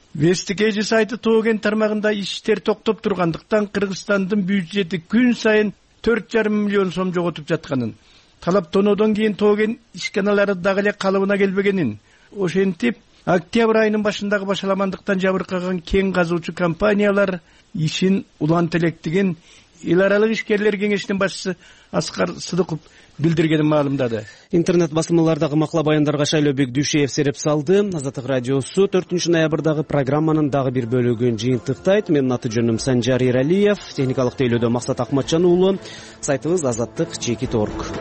вестикейжи сайты тоо кен тармагында иштер токтоп тургандыктан Кыргызстандын бюджети күн сайын 4,5 миллион сом жоготуп жатканын, талап тоноодон кийин тоо кен ишканалары дагы эле калыбына келбегенин, ошентип октябрь айынын башындагы башаламандыктан жабыркаган кен казуучу компаниялар ишин улантелектигин эл аралык ишкерлер кеңешинин башчысы Аскар Сыдыков билдиргенин маалымдады. Интернет басмалардагы макала баяндарга Шайлообек Дүйшеев сереп салды. Азаттык радиосу 4 ноябрдагы программанын дагы бир бөлүгүн жыйынтыктайт. Менин аты жөнүм Санжар Иралиев, техникалык тейлөөдө Максат Акматжан уулу. Сайтыбыз azattik.org.